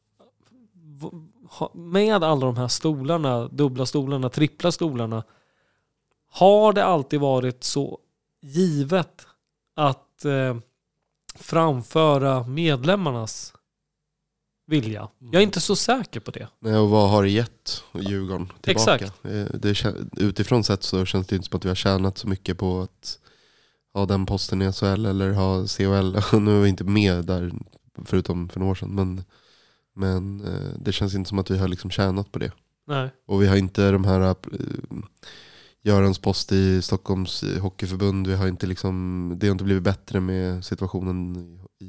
med alla de här stolarna, dubbla stolarna, trippla stolarna, har det alltid varit så givet att framföra medlemmarnas vilja. Jag är inte så säker på det. Nej, och vad har det gett Djurgården tillbaka? Exakt. Utifrån sett så känns det inte som att vi har tjänat så mycket på att ha den posten i SHL eller ha CHL. Nu är vi inte med där förutom för några år sedan. Men det känns inte som att vi har liksom tjänat på det. Nej. Och vi har inte de här Görans post i Stockholms hockeyförbund. Vi har inte liksom, det har inte blivit bättre med situationen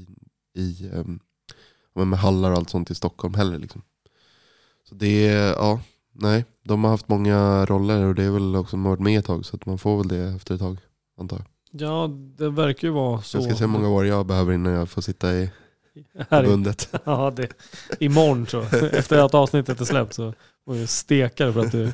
med hallar och allt sånt i Stockholm heller liksom. Så det är, ja, nej, de har haft många roller och det är väl också varit med ett tag, så att man får väl det efter ett tag, antar jag. Ja, det verkar ju vara så. Jag ska se hur många år jag behöver innan jag får sitta i förbundet. Ja, det imorgon så. Efter att avsnittet är släppt så får jag steka för att du...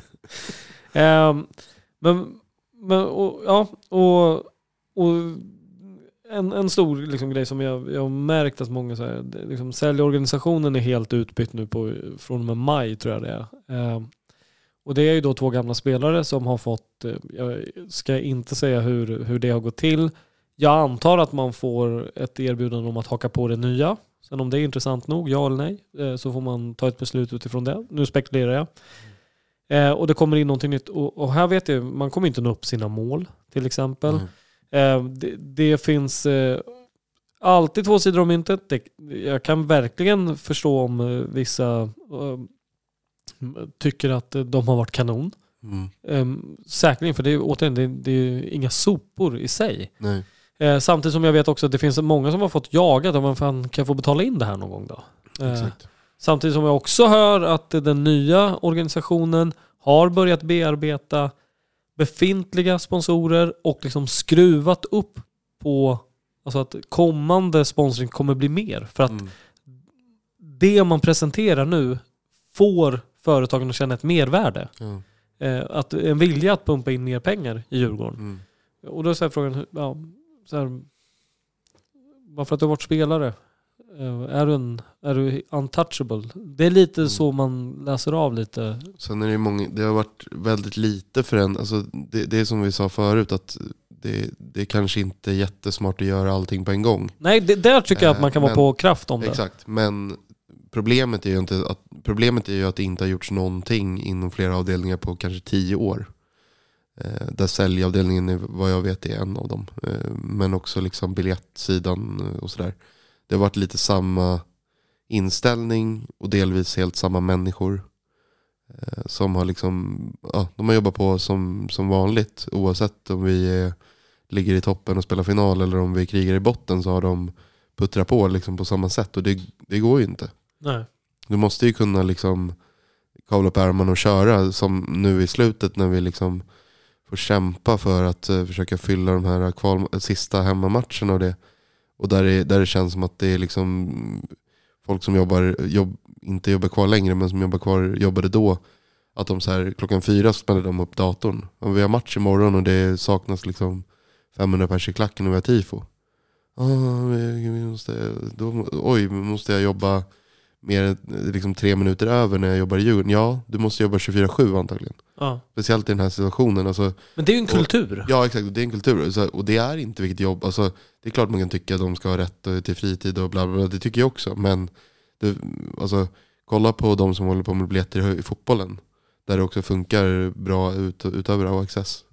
En stor liksom grej som jag har märkt att många så här, liksom, säljorganisationen är helt utbytt nu från och med maj, tror jag det är. Och det är ju då 2 gamla spelare som har fått, jag ska inte säga hur det har gått till. Jag antar att man får ett erbjudande om att haka på det nya. Sen om det är intressant nog, ja eller nej, så får man ta ett beslut utifrån det. Nu spekulerar jag. Och det kommer in någonting nytt. Och här vet jag, man kommer inte nå upp sina mål, till exempel. Det finns alltid 2 sidor om myntet. Jag kan verkligen förstå om vissa tycker att de har varit kanon. Säkerligen, för det är återigen, det är inga sopor i sig. Nej. Samtidigt som jag vet också att det finns många som har fått jagat. Man kan jag få betala in det här någon gång då? Exakt. Samtidigt som jag också hör att den nya organisationen har börjat bearbeta befintliga sponsorer och liksom skruvat upp på, alltså att kommande sponsring kommer bli mer. För att det man presenterar nu får företagen att känna ett mervärde. Att en vilja att pumpa in mer pengar i Djurgården. Och då är frågan, ja, så här, bara för att du har varit spelare, är du untouchable? Det är lite så man läser av lite. Sen är det har varit väldigt lite alltså det är som vi sa förut, att det är kanske inte jättesmart att göra allting på en gång. Nej, där tycker jag att man kan vara på kraft om det. Exakt, men problemet är ju att det inte har gjorts någonting inom flera avdelningar på kanske 10 år. Där säljavdelningen är, vad jag vet, är en av dem. Men också liksom biljettsidan och sådär. Det har varit lite samma inställning och delvis helt samma människor som har liksom, ja, de har jobbat på som vanligt, oavsett om vi ligger i toppen och spelar final eller om vi krigar i botten, så har de puttrat på liksom på samma sätt, och det går ju inte. Nej. Du måste ju kunna liksom kavla upp ärmarna och köra, som nu i slutet när vi liksom får kämpa för att försöka fylla de här sista hemmamatcherna och det. Och där det känns som att det är liksom folk som inte jobbar kvar längre, men som jobbade då, att de så här klockan 4 spände de upp datorn. Om vi har match imorgon och det saknas liksom 500 pers i klacken och vi har tifo. Måste jag jobba mer liksom 3 minuter över när jag jobbar i Djurgården? Ja, du måste jobba 24/7 antagligen. Ja. Speciellt i den här situationen. Alltså, men det är ju en kultur. Ja, exakt. Det är en kultur. Och det är inte vilket jobb. Alltså, det är klart man kan tycka att de ska ha rätt till fritid och bla bla. Det tycker jag också. Men alltså, kolla på de som håller på med biljetter i fotbollen. Där det också funkar bra utöver All Access.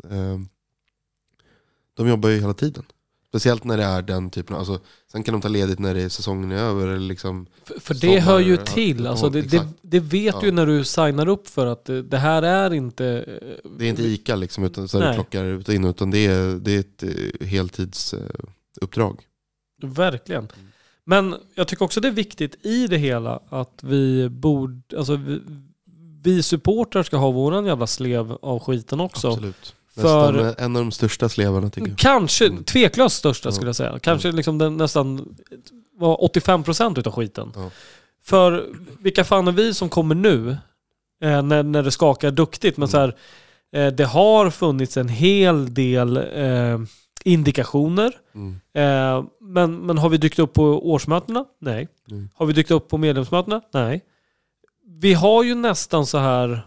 De jobbar ju hela tiden. Speciellt när det är den typen av, alltså, sen kan de ta ledigt när säsongen är över eller liksom, för det hör ju till, alltså, det vet ju när du signar upp för att det här är inte, det är inte ICA liksom, utan så du plockar ut in, utan det är ett heltidsuppdrag. Verkligen. Men jag tycker också det är viktigt i det hela att vi supportrar ska ha våran jävla slev av skiten också. Absolut. Nästan en av de största slevarna, tycker jag. Kanske, tveklöst största skulle jag säga. Kanske liksom den nästan 85% utav skiten. Ja. För vilka fan är vi som kommer nu när det skakar duktigt? Men så här, det har funnits en hel del indikationer. Men har vi dykt upp på årsmötena? Nej. Har vi dykt upp på medlemsmötena? Nej. Vi har ju nästan så här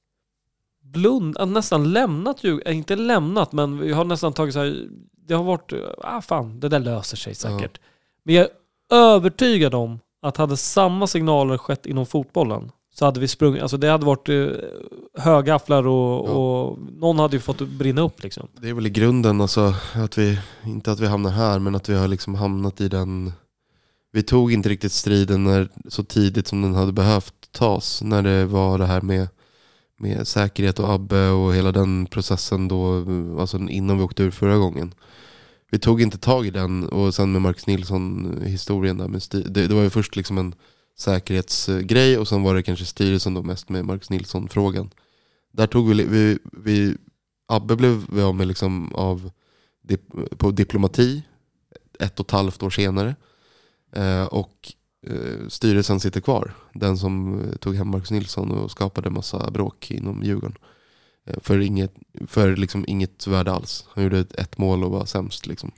nästan lämnat ju, inte lämnat, men vi har nästan tagit så här, det har varit, det där löser sig säkert. Ja. Men jag är övertygad om att hade samma signaler skett inom fotbollen, så hade vi sprungit, alltså det hade varit högafflar och någon hade ju fått brinna upp liksom. Det är väl i grunden alltså att vi, inte att vi hamnar här, men att vi har liksom hamnat i den, vi tog inte riktigt striden så tidigt som den hade behövt tas, när det var det här med med säkerhet och Abbe och hela den processen då, alltså innan vi åkte ur förra gången. Vi tog inte tag i den, och sen med Marcus Nilsson historien där med det var ju först liksom en säkerhetsgrej, och sen var det kanske styrelsen då mest med Marcus Nilsson frågan. Där tog vi Abbe blev vi av med liksom på diplomati 1,5 år senare, och styrelsen sitter kvar, den som tog hem Marcus Nilsson och skapade massa bråk inom Djurgården för liksom inget värde alls. Han gjorde ett mål och var sämst liksom.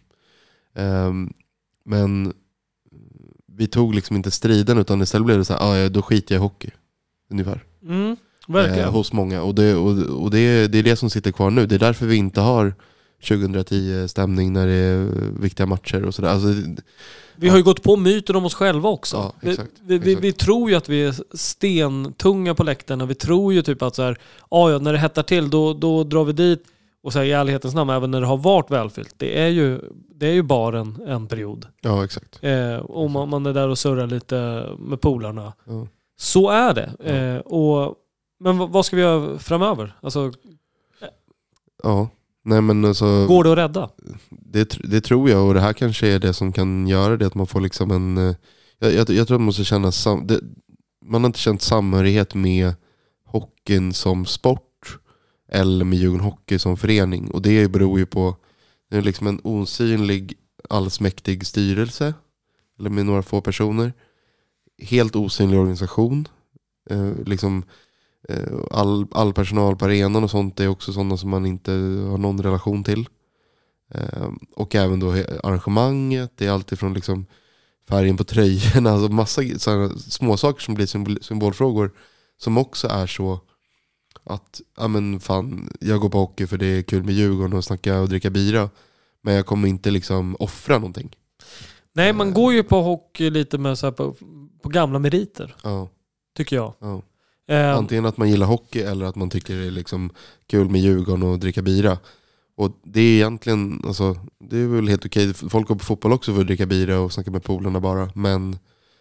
Men vi tog liksom inte striden, utan istället blev det så här, då skiter jag i hockey ungefär. Verkligen. Hos många, och det är det som sitter kvar nu. Det är därför vi inte har 2010 stämning när det är viktiga matcher och sådär. Alltså, vi har ju gått på myten om oss själva också. Ja, exakt. Vi tror ju att vi är stentunga på läktaren, och vi tror ju typ att så här, när det hettar till då drar vi dit, och så här, i ärlighetens namn, även när det har varit välfyllt. Det är ju bara en period. Ja, exakt. Och man är där och surrar lite med polarna. Ja. Så är det. Men vad ska vi göra framöver? Alltså, ja. Nej, men alltså, går det att rädda? Det tror jag, och det här kanske är det som kan göra det, att man får liksom en... Jag tror att man måste känna... man har inte känt samhörighet med hockeyn som sport eller med Djurgården Hockey som förening, och det beror ju på det är liksom en osynlig allsmäktig styrelse, eller med några få personer, helt osynlig organisation, liksom all personal på arenan och sånt är också sådana som man inte har någon relation till. Och även då arrangemanget, det är alltid från liksom färgen på tröjorna, alltså massa små saker som blir symbolfrågor, som också är så att jag går på hockey för det är kul med Djurgården och snacka och dricka bira, men jag kommer inte liksom offra någonting. Nej, man går ju på hockey lite med så här på gamla meriter. Ja. Tycker jag. Ja. Antingen att man gillar hockey eller att man tycker det är liksom kul med Djurgården och dricka bira. Och det är egentligen, alltså, det är väl helt okej. Folk går på fotboll också för att dricka bira och snacka med polarna bara. Men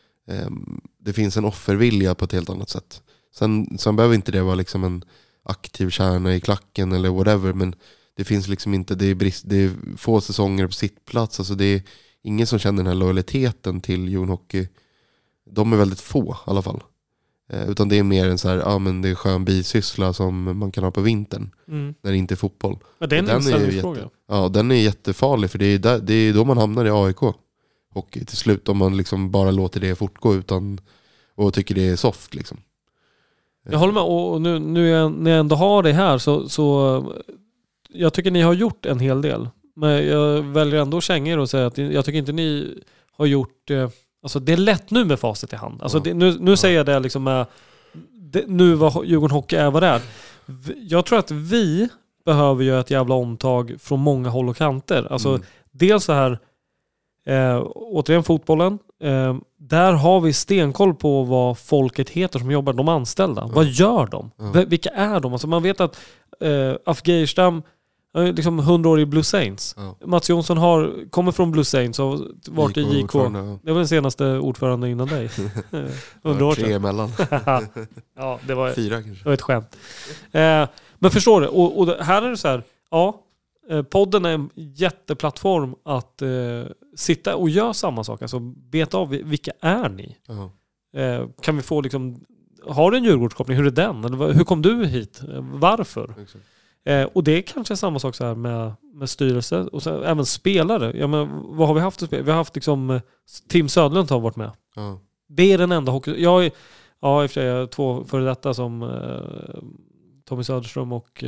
det finns en offervilja på ett helt annat sätt. Sen behöver inte det vara liksom en aktiv kärna i klacken eller whatever. Men det finns liksom inte, det är få säsonger på sitt plats. Alltså det är ingen som känner den här lojaliteten till Djurgården Hockey. De är väldigt få i alla fall. Utan det är mer en så här, men det är skön bisyssla som man kan ha på vintern när det inte är fotboll. Men den är den är jättefarlig, för det är då man hamnar i AIK hockey till slut, om man liksom bara låter det fortgå och tycker det är soft liksom. Jag håller med, och nu när jag ändå har det här så jag tycker ni har gjort en hel del. Men jag väljer ändå känga er och säga att jag tycker inte ni har gjort... Alltså det är lätt nu med facit i hand. Alltså nu säger jag det liksom med... Nu var Djurgården Hockey är vad det är. Jag tror att vi behöver göra ett jävla omtag från många håll och kanter. Alltså dels så här... återigen fotbollen. Där har vi stenkoll på vad folket heter som jobbar, de anställda. Vad gör de? Vilka är de? Alltså man vet att Af Geijerstam liksom 100 år i Blue Saints. Mats Jonsson kommer från Blue Saints och varit i JK. Det var den senaste ordförande innan dig. 100 år sedan. 3 emellan. Ja, det var 4 kanske. Det var ett skämt. Men förstår du? Och här är det så här, podden är en jätteplattform att sitta och göra samma sak. Alltså beta av, vilka är ni? Kan vi få liksom, har du en Djurgårdskoppling? Hur är den? Eller hur kom du hit? Varför? Och det är kanske samma sak så här med styrelse och så, även spelare. Ja, men vad har vi haft att spela? Vi har haft liksom Tim Söderlund har varit med. Det är den enda hockey. Jag är 2 före detta som Tommy Söderström och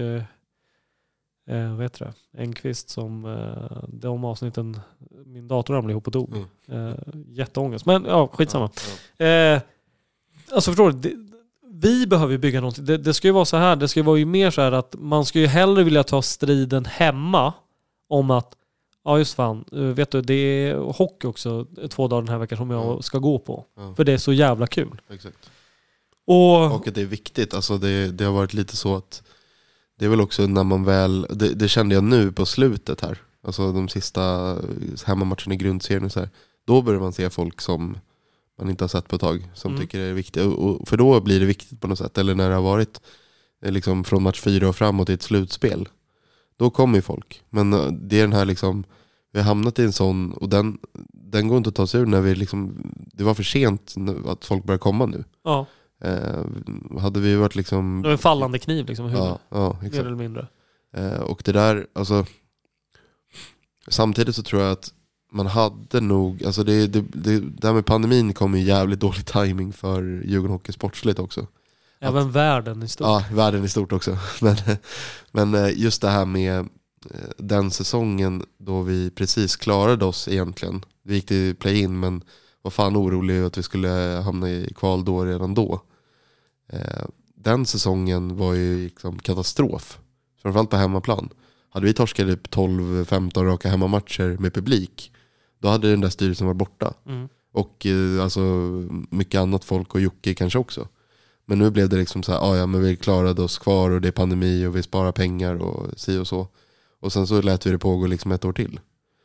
vad heter det? Enqvist som de avsnitten min dator ramlade ihop och dog. Jätteångest. Men skitsamma. Alltså förstår du, vi behöver ju bygga någonting. Det ska ju vara så här. Det ska ju vara ju mer så här att man ska ju hellre vilja ta striden hemma om att just fan, vet du, det är hockey också 2 dagar den här veckan som jag ska gå på. För det är så jävla kul. Exakt. Och att det är viktigt. Alltså det har varit lite så att det är väl också när man väl, det kände jag nu på slutet här. Alltså de sista hemmamatcherna i grundserien och så här. Då börjar man se folk som man inte har sett på ett tag som tycker det är viktigt. Och för då blir det viktigt på något sätt. Eller när det har varit liksom från match 4 och framåt i ett slutspel, då kommer ju folk. Men det är den här liksom, vi har hamnat i en sån, och den går inte att ta sig ur när vi liksom, det var för sent att folk börjar komma nu. Ja. Hade vi varit liksom... Det var en fallande kniv liksom. Ja, exakt. Mer eller mindre. Och det där, alltså... Samtidigt så tror jag att man hade nog... Alltså det där med pandemin kom ju jävligt dålig timing för Djurgården Hockey sportsligt också. Även världen i stort. Ja, världen i stort också. Men just det här med den säsongen då vi precis klarade oss egentligen. Vi gick till play-in, men var fan orolig att vi skulle hamna i kval då redan då. Den säsongen var ju liksom katastrof. Framförallt på hemmaplan. Hade vi torskat typ 12-15 raka hemmamatcher med publik, då hade den där styrelsen varit borta. Och alltså mycket annat folk, och Jocke kanske också. Men nu blev det liksom så här, ja men vi klarade oss kvar och det är pandemi och vi sparar pengar och si och så. Och sen så lät vi det pågå liksom ett år till.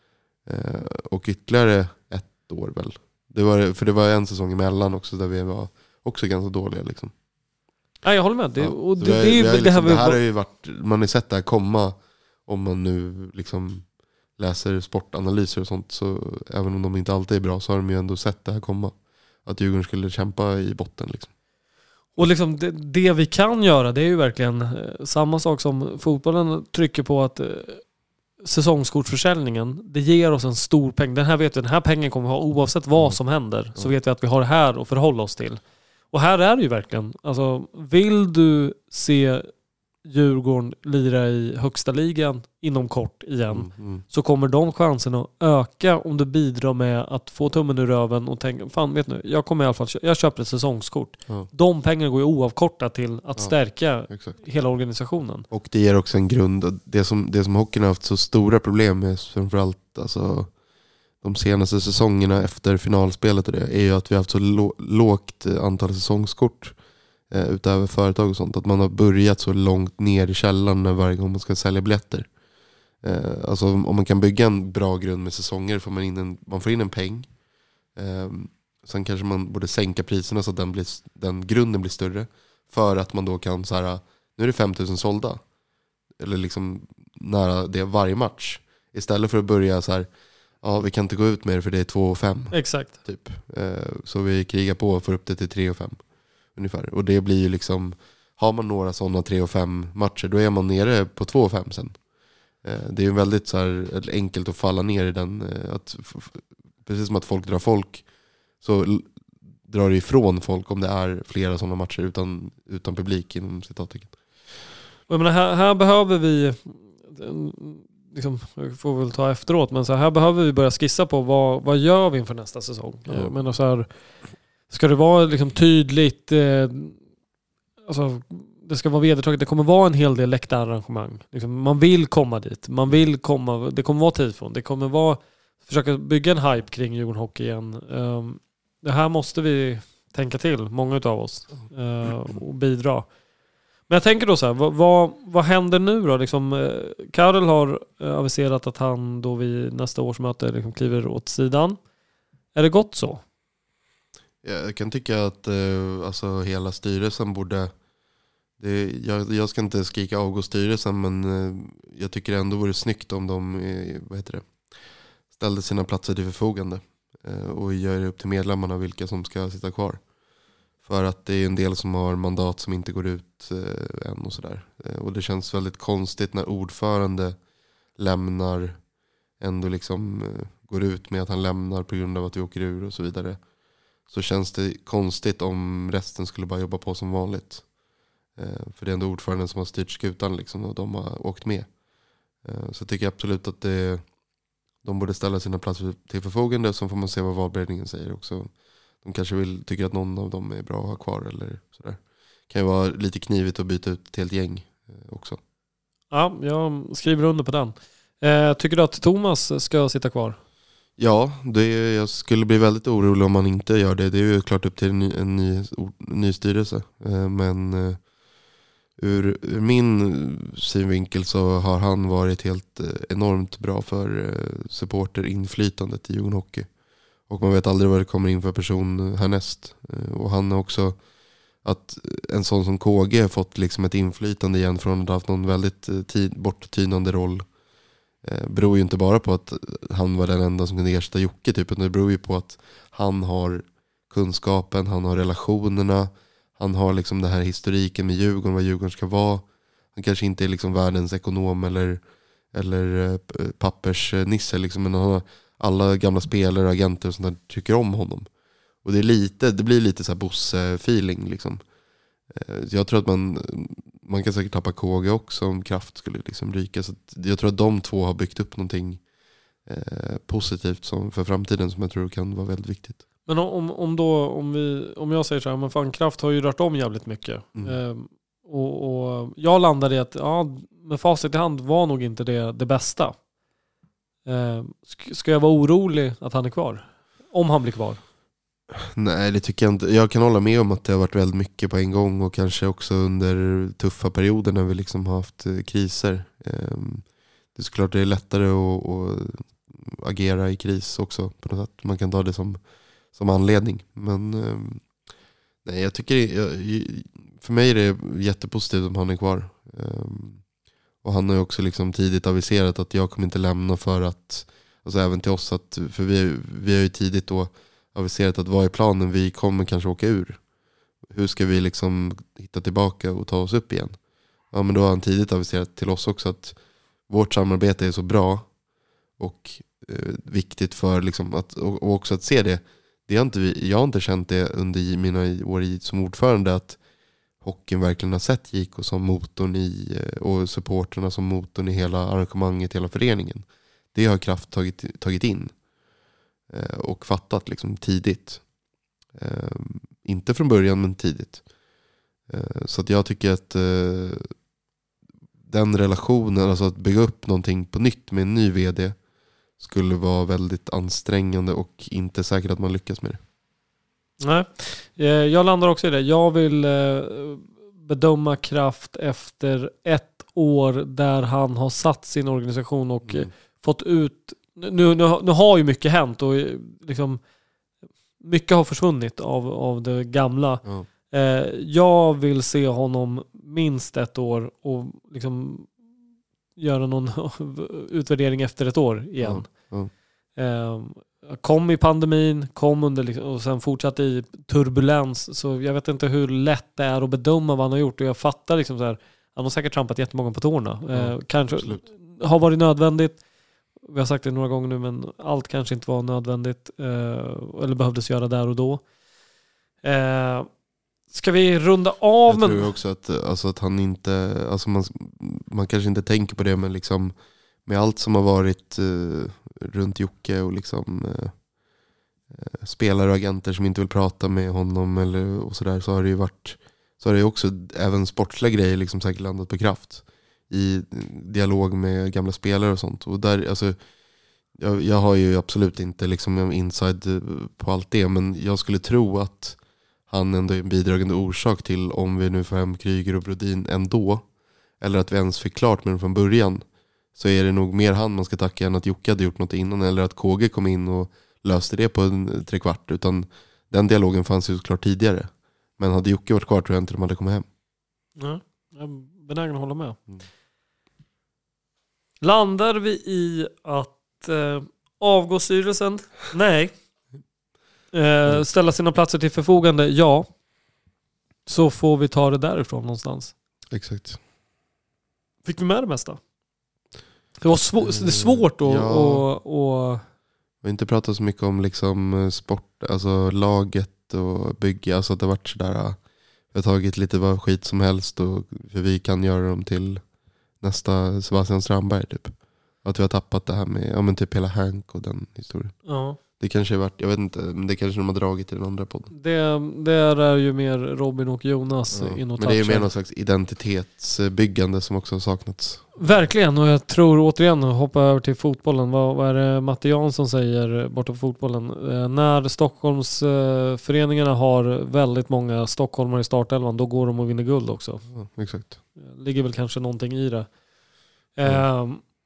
Och ytterligare ett år väl. Det var en säsong emellan också där vi var också ganska dåliga liksom. Ja, jag håller med. Det här har ju varit, man har sett det här komma, om man nu liksom läser sportanalyser och sånt, så även om de inte alltid är bra, så har de ju ändå sett det här komma. Att Djurgården skulle kämpa i botten liksom. Och liksom det vi kan göra, det är ju verkligen samma sak som fotbollen trycker på, att säsongskortsförsäljningen, det ger oss en stor peng. Den här pengen kommer vi ha oavsett vad som händer. Så vet vi att vi har det här att förhålla oss till. Och här är det ju verkligen, alltså, vill du se Djurgården lira i högsta ligan inom kort igen, så kommer de chanserna att öka om du bidrar med att få tummen ur röven och tänka, fan vet nu, jag köper ett säsongskort. De pengarna går ju oavkortat till att stärka hela organisationen. Och det ger också en grund. Det som hockeyn har haft så stora problem med, framförallt alltså de senaste säsongerna efter finalspelet, och det är ju att vi har haft så lågt antal säsongskort utöver företag och sånt, att man har börjat så långt ner i källaren varje gång man ska sälja biljetter. Alltså om man kan bygga en bra grund med säsonger, får man får in en peng. Sen kanske man borde sänka priserna så att den grunden blir större, för att man då kan så här, nu är det 5000 sålda, eller liksom nära det varje match, istället för att börja så här, ja, vi kan inte gå ut med det för det är 2 och 5. Exakt. Typ. Så vi krigar på och får upp det till 3 och 5. Ungefär. Och det blir ju liksom, har man några sådana 3 och 5 matcher, då är man nere på 2 och 5 sen. Det är ju väldigt så här enkelt att falla ner i den. Precis som att folk drar folk, så drar det ifrån folk om det är flera sådana matcher utan publik inom citattecken. Jag menar, här behöver vi, liksom, får väl ta efteråt, men så här behöver vi börja skissa på vad gör vi inför nästa säsong. Men så här, ska det vara liksom tydligt, alltså det ska vara vedertaget, det kommer vara en hel del läktararrangemang. Liksom, man vill komma dit, det kommer vara tifon, det kommer vara försöka bygga en hype kring Djurgården Hockey igen. Det här måste vi tänka till, många av oss, och bidra. Men jag tänker då så här, vad händer nu då? Liksom, Karel har aviserat att han då vid nästa årsmöte liksom kliver åt sidan. Är det gott så? Jag kan tycka att alltså, hela styrelsen borde... Jag ska inte skrika avgå styrelsen, men jag tycker ändå vore snyggt om de ställde sina platser till förfogande och gör upp till medlemmarna vilka som ska sitta kvar. För att det är en del som har mandat som inte går ut än och sådär. Och det känns väldigt konstigt när ordförande lämnar, ändå liksom går ut med att han lämnar på grund av att vi åker ur och så vidare. Så känns det konstigt om resten skulle bara jobba på som vanligt. För det är ändå ordföranden som har styrt skutan liksom, och de har åkt med. Så jag tycker absolut att de borde ställa sina platser till förfogande, så får man se vad valberedningen säger också. De kanske tycker att någon av dem är bra att ha kvar eller sådär. Kan ju vara lite knivigt att byta ut ett helt gäng också. Ja, jag skriver under på den. Tycker du att Thomas ska sitta kvar? Ja, jag skulle bli väldigt orolig om man inte gör det. Det är ju klart upp till en ny styrelse. Men ur min synvinkel så har han varit helt enormt bra för supporterinflytandet i Djurgården Hockey. Och man vet aldrig vad det kommer in för person härnäst. Och han är också, att en sån som KG har fått liksom ett inflytande igen från att ha haft någon väldigt borttynande roll. Beror ju inte bara på att han var den enda som kunde ersätta Jocke typ, utan det beror ju på att han har kunskapen, han har relationerna, han har liksom den här historiken med Djurgården, vad Djurgården ska vara. Han kanske inte är liksom världens ekonom eller pappersnisse liksom, men han har alla gamla spelare och agenter och sånt där tycker om honom. Och det blir lite så här Bosse-feeling liksom. Jag tror att man kan säkert tappa KG också om Kraft skulle liksom ryka. Så jag tror att de två har byggt upp någonting positivt för framtiden som jag tror kan vara väldigt viktigt. Men om jag säger så här, men fan, Kraft har ju rört om jävligt mycket. Och jag landade i att med facit i hand var nog inte det bästa. Ska jag vara orolig att han är kvar? Om han blir kvar? Nej, det tycker jag inte. Jag kan hålla med om att det har varit väldigt mycket på en gång och kanske också under tuffa perioder när vi liksom har haft kriser. Det är såklart det är lättare att agera i kris också på något sätt. Man kan ta det som anledning. Men nej, jag tycker för mig är det jättepositivt om han är kvar. Och han har ju också liksom tidigt aviserat att jag kommer inte lämna för att, alltså även till oss, att, för vi har ju tidigt då aviserat att vad är planen, vi kommer kanske åka ur. Hur ska vi liksom hitta tillbaka och ta oss upp igen? Ja, men då har han tidigt aviserat till oss också att vårt samarbete är så bra och viktigt för liksom att, och också att se det. Jag har inte känt det under mina år som ordförande att hockeyn verkligen har sett JK som motorn och supporterna som motorn i hela arrangemanget, hela föreningen. Det har Kraft tagit in och fattat liksom tidigt. Inte från början, men tidigt. Så att jag tycker att den relationen, alltså att bygga upp någonting på nytt med en ny vd, skulle vara väldigt ansträngande och inte säkert att man lyckas med det. Nej, jag landar också i det. Jag vill bedöma Kraft efter ett år där han har satt sin organisation och fått ut... Nu har ju mycket hänt och liksom mycket har försvunnit av det gamla. Jag vill se honom minst ett år och liksom göra någon utvärdering efter ett år igen. Kom i pandemin, kom under liksom, och sen fortsatte i turbulens, så jag vet inte hur lätt det är att bedöma vad han har gjort, och jag fattar liksom så här, han har säkert trampat jättemånga på tårna. Kanske absolut har varit nödvändigt. Vi har sagt det några gånger nu, men allt kanske inte var nödvändigt eller behövdes göra där och då. Ska vi runda av? Jag tror också att han inte, alltså man kanske inte tänker på det, men liksom med allt som har varit runt Jocke och liksom spelare och agenter som inte vill prata med honom och sådär, så har det ju varit, så har det ju också även sportsliga grejer liksom säkert landat på Kraft i dialog med gamla spelare och sånt. Och där, alltså, jag har ju absolut inte liksom inside på allt det, men jag skulle tro att han ändå är en bidragande orsak till, om vi nu får hem Kryger och Brodin ändå, eller att vi ens fick klart med dem från början, så är det nog mer han man ska tacka än att Jocke hade gjort något innan, eller att KG kom in och löste det på 3/4, utan den dialogen fanns ju såklart tidigare. Men hade Jocke varit kvar tror jag inte de hade kommit hem. Ja, jag är benägen att hålla med. Landar vi i att avgå styrelsen? Nej. Ställa sina platser till förfogande? Ja. Så får vi ta det därifrån någonstans. Exakt. Fick vi med det mesta? Det var det är svårt att... Vi har inte pratat så mycket om liksom sport, alltså laget och bygga, alltså att det har varit sådär, vi har tagit lite vad skit som helst för vi kan göra dem till nästa Sebastian Strandberg typ. Att vi har tappat det här med typ hela Hank och den historien. Ja. Det kanske har varit, jag vet inte, men det kanske de har dragit i den andra podden. Det är ju mer Robin och Jonas in och men det är ju mer någon slags identitetsbyggande som också har saknats. Verkligen, och jag tror återigen, hoppa över till fotbollen. Vad är det Matte Jansson säger borta på fotbollen? När Stockholms föreningarna har väldigt många stockholmare i startelvan, då går de och vinner guld också. Ja, exakt. Ligger väl kanske någonting i det.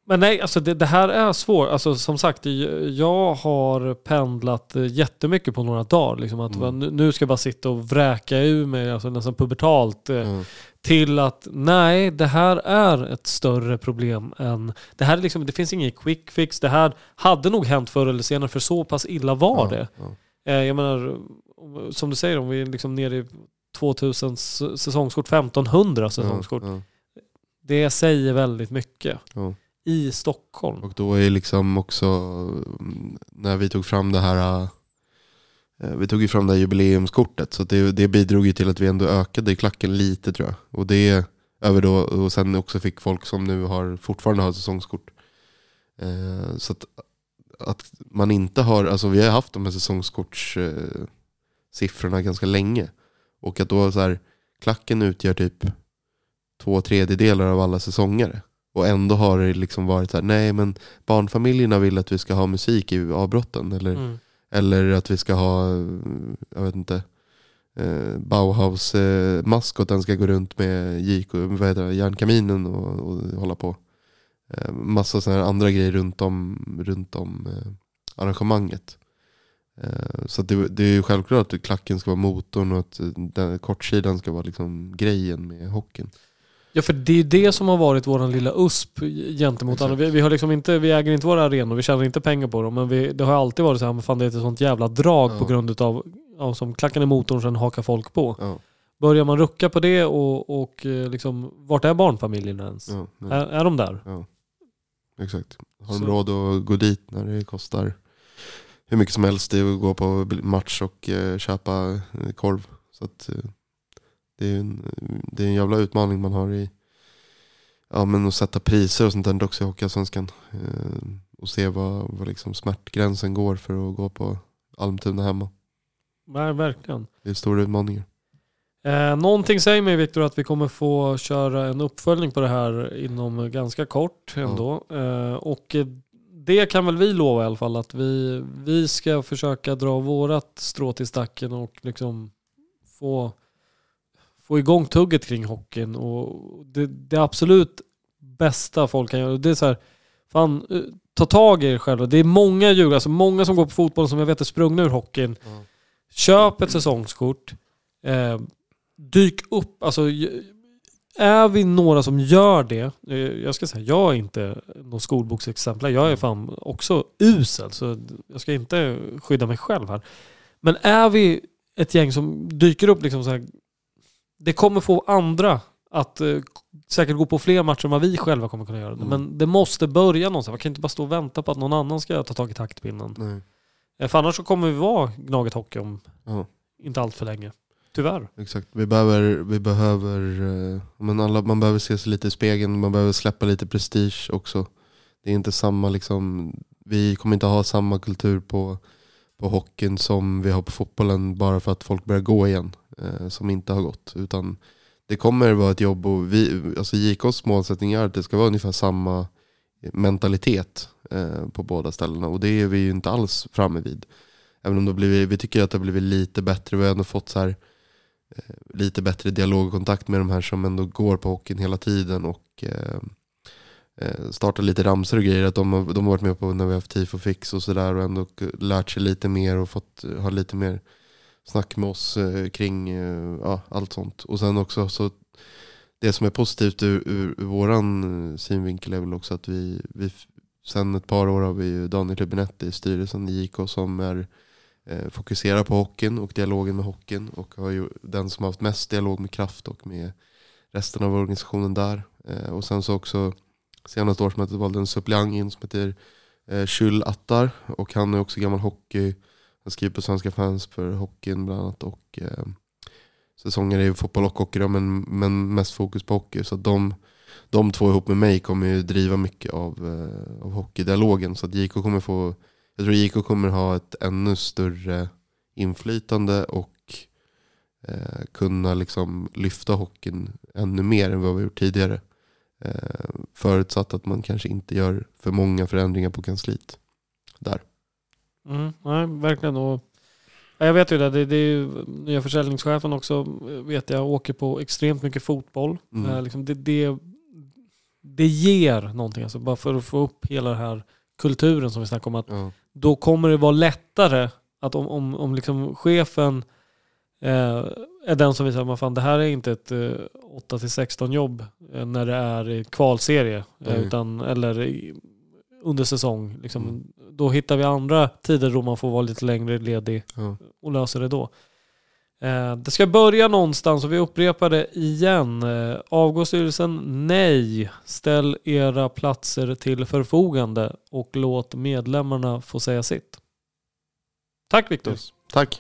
Men nej, alltså det här är svårt. Alltså som sagt, jag har pendlat jättemycket på några dagar. Liksom att nu ska jag bara sitta och vräka ur mig, alltså nästan pubertalt. Till att nej, det här är ett större problem än... Det här är liksom, det finns ingen quick fix. Det här hade nog hänt förr eller senare, för så pass illa var det. Jag menar, som du säger, om vi är liksom nere i 2000 säsongskort, 1500 säsongskort. Det säger väldigt mycket. I Stockholm. Och då är liksom också när vi tog fram det här, vi tog ju fram det här jubileumskortet, så det bidrog ju till att vi ändå ökade i klacken lite, tror jag. Och det över då, och sen också fick folk som nu fortfarande har säsongskort. Så att man inte har, alltså vi har haft de här säsongskortssiffrorna ganska länge, och att då så här, klacken utgör typ 2/3 av alla säsonger. Och ändå har det liksom varit så här, nej men barnfamiljerna vill att vi ska ha musik i avbrotten. Eller att vi ska ha, jag vet inte, Bauhaus-maskoten ska gå runt med järnkaminen och hålla på. Massa sådana här andra grejer runt om arrangemanget. Så det är ju självklart att klacken ska vara motorn och att den kortsidan ska vara liksom grejen med hockeyn. Ja, för det är det som har varit våran lilla USP gentemot andra. Vi har liksom inte, vi äger inte våra arenor, vi tjänar inte pengar på dem, men det har alltid varit så här, men fan, det är ett sånt jävla drag på grund av som klacken är motorn, sen hakar folk på. Börjar man rucka på det och liksom, vart är barnfamiljerna ens? Är de där? Ja, exakt. Har de råd att gå dit när det kostar hur mycket som helst, det är att gå på match och köpa korv. Så att det är en jävla utmaning man har i men att sätta priser och sånt där också i Hockeyallsvenskan. Och se vad liksom smärtgränsen går för att gå på Almtuna hemma. Nej, verkligen. Det är stora utmaningar. Någonting säger mig, Viktor, att vi kommer få köra en uppföljning på det här inom ganska kort ändå. Och det kan väl vi lova i alla fall, att vi ska försöka dra vårat strå till stacken och liksom få igång tugget kring hockeyn. Och det absolut bästa folk kan göra, det är så här, fan, ta tag i er själva. Det är många djur, alltså många som går på fotboll som jag vet är sprungna ur hockeyn. Köp ett säsongskort. Dyk upp, alltså är vi några som gör det, jag ska säga, jag är inte någon skolboksexemplar, jag är fan också usel, så jag ska inte skydda mig själv här, men är vi ett gäng som dyker upp liksom så här, det kommer få andra att säkert gå på fler matcher än vad vi själva kommer kunna göra, men det måste börja någonstans. Man kan inte bara stå och vänta på att någon annan ska ta tag i taktpinnen. För annars så kommer vi vara Gnaget Hockey om inte allt för länge. Tyvärr. Exakt. Vi behöver men man behöver se sig lite i spegeln, man behöver släppa lite prestige också. Det är inte samma liksom, vi kommer inte ha samma kultur på hockeyn som vi har på fotbollen bara för att folk börjar gå igen, som inte har gått, utan det kommer vara ett jobb, och alltså JK:s målsättning är att det ska vara ungefär samma mentalitet på båda ställena, och det är vi ju inte alls framme vid. Även om vi tycker att det har blivit lite bättre, vi har ändå fått så här lite bättre dialog och kontakt med de här som ändå går på hockeyn hela tiden och startar lite ramsor och grejer, att de har varit med på när vi har haft tifo fix och sådär, och ändå lärt sig lite mer och fått ha lite mer snack med oss kring allt sånt. Och sen också så det som är positivt ur våran synvinkel är väl också att vi sen ett par år har vi ju Daniel Rubinetti i styrelsen i JK som är fokuserar på hockeyn och dialogen med hockeyn, och har ju den som har haft mest dialog med Kraft och med resten av organisationen där. Och sen så också senaste årsmötet valde en suppleant in som heter Kyl Attar, och han är också gammal hockey. Han skriver på Svenska fans för hockeyn bland annat, och säsonger är ju fotboll och hockey då, men mest fokus på hockey. Så de två ihop med mig kommer ju driva mycket av hockeydialogen, så att JK kommer få, jag tror JK kommer ha ett ännu större inflytande och kunna liksom lyfta hockeyn ännu mer än vad vi gjort tidigare. Förutsatt att man kanske inte gör för många förändringar på kansliet där. Nej, verkligen. Och jag vet ju det är ju nya försäljningschefen också, vet jag, åker på extremt mycket fotboll. Liksom det ger någonting. Alltså bara för att få upp hela den här kulturen som vi snackar om. Att då kommer det vara lättare att om liksom chefen är den som visar att det här är inte ett 8-16 jobb när det är i kvalserie utan, eller under säsong. Liksom, då hittar vi andra tider då man får vara lite längre ledig och löser det då. Det ska börja någonstans och vi upprepar det igen. Avgå styrelsen? Nej. Ställ era platser till förfogande och låt medlemmarna få säga sitt. Tack Viktor. Yes. Tack.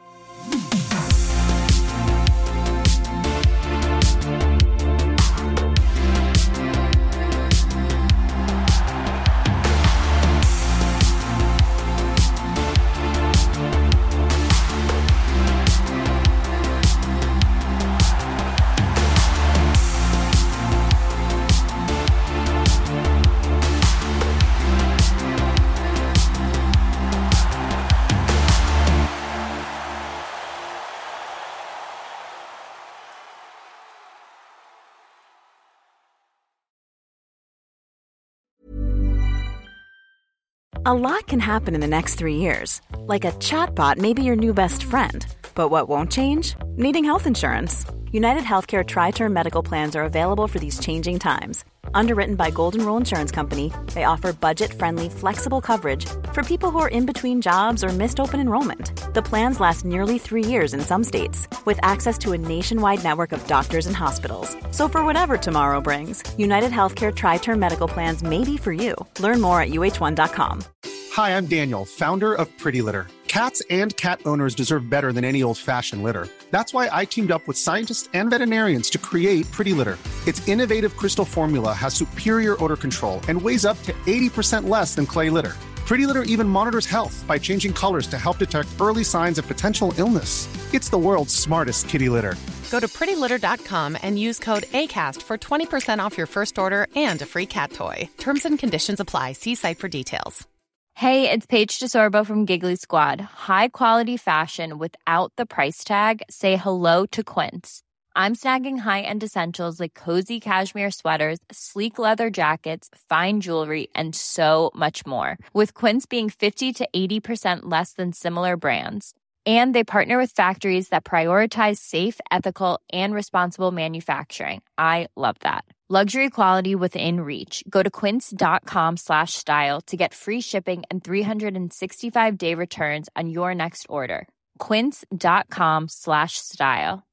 A lot can happen in the next 3 years. Like a chatbot may be your new best friend. But what won't change? Needing health insurance. United Healthcare Tri-Term Medical Plans are available for these changing times. Underwritten by Golden Rule Insurance Company, they offer budget-friendly, flexible coverage for people who are in between jobs or missed open enrollment. The plans last nearly 3 years in some states, with access to a nationwide network of doctors and hospitals. So for whatever tomorrow brings, United Healthcare Tri-Term Medical Plans may be for you. Learn more at uh1.com. Hi, I'm Daniel, founder of Pretty Litter. Cats and cat owners deserve better than any old-fashioned litter. That's why I teamed up with scientists and veterinarians to create Pretty Litter. Its innovative crystal formula has superior odor control and weighs up to 80% less than clay litter. Pretty Litter even monitors health by changing colors to help detect early signs of potential illness. It's the world's smartest kitty litter. Go to prettylitter.com and use code ACAST for 20% off your first order and a free cat toy. Terms and conditions apply. See site for details. Hey, it's Paige DeSorbo from Giggly Squad. High quality fashion without the price tag. Say hello to Quince. I'm snagging high-end essentials like cozy cashmere sweaters, sleek leather jackets, fine jewelry, and so much more. With Quince being 50 to 80% less than similar brands. And they partner with factories that prioritize safe, ethical, and responsible manufacturing. I love that. Luxury quality within reach. Go to quince.com/style to get free shipping and 365-day returns on your next order. Quince.com/style.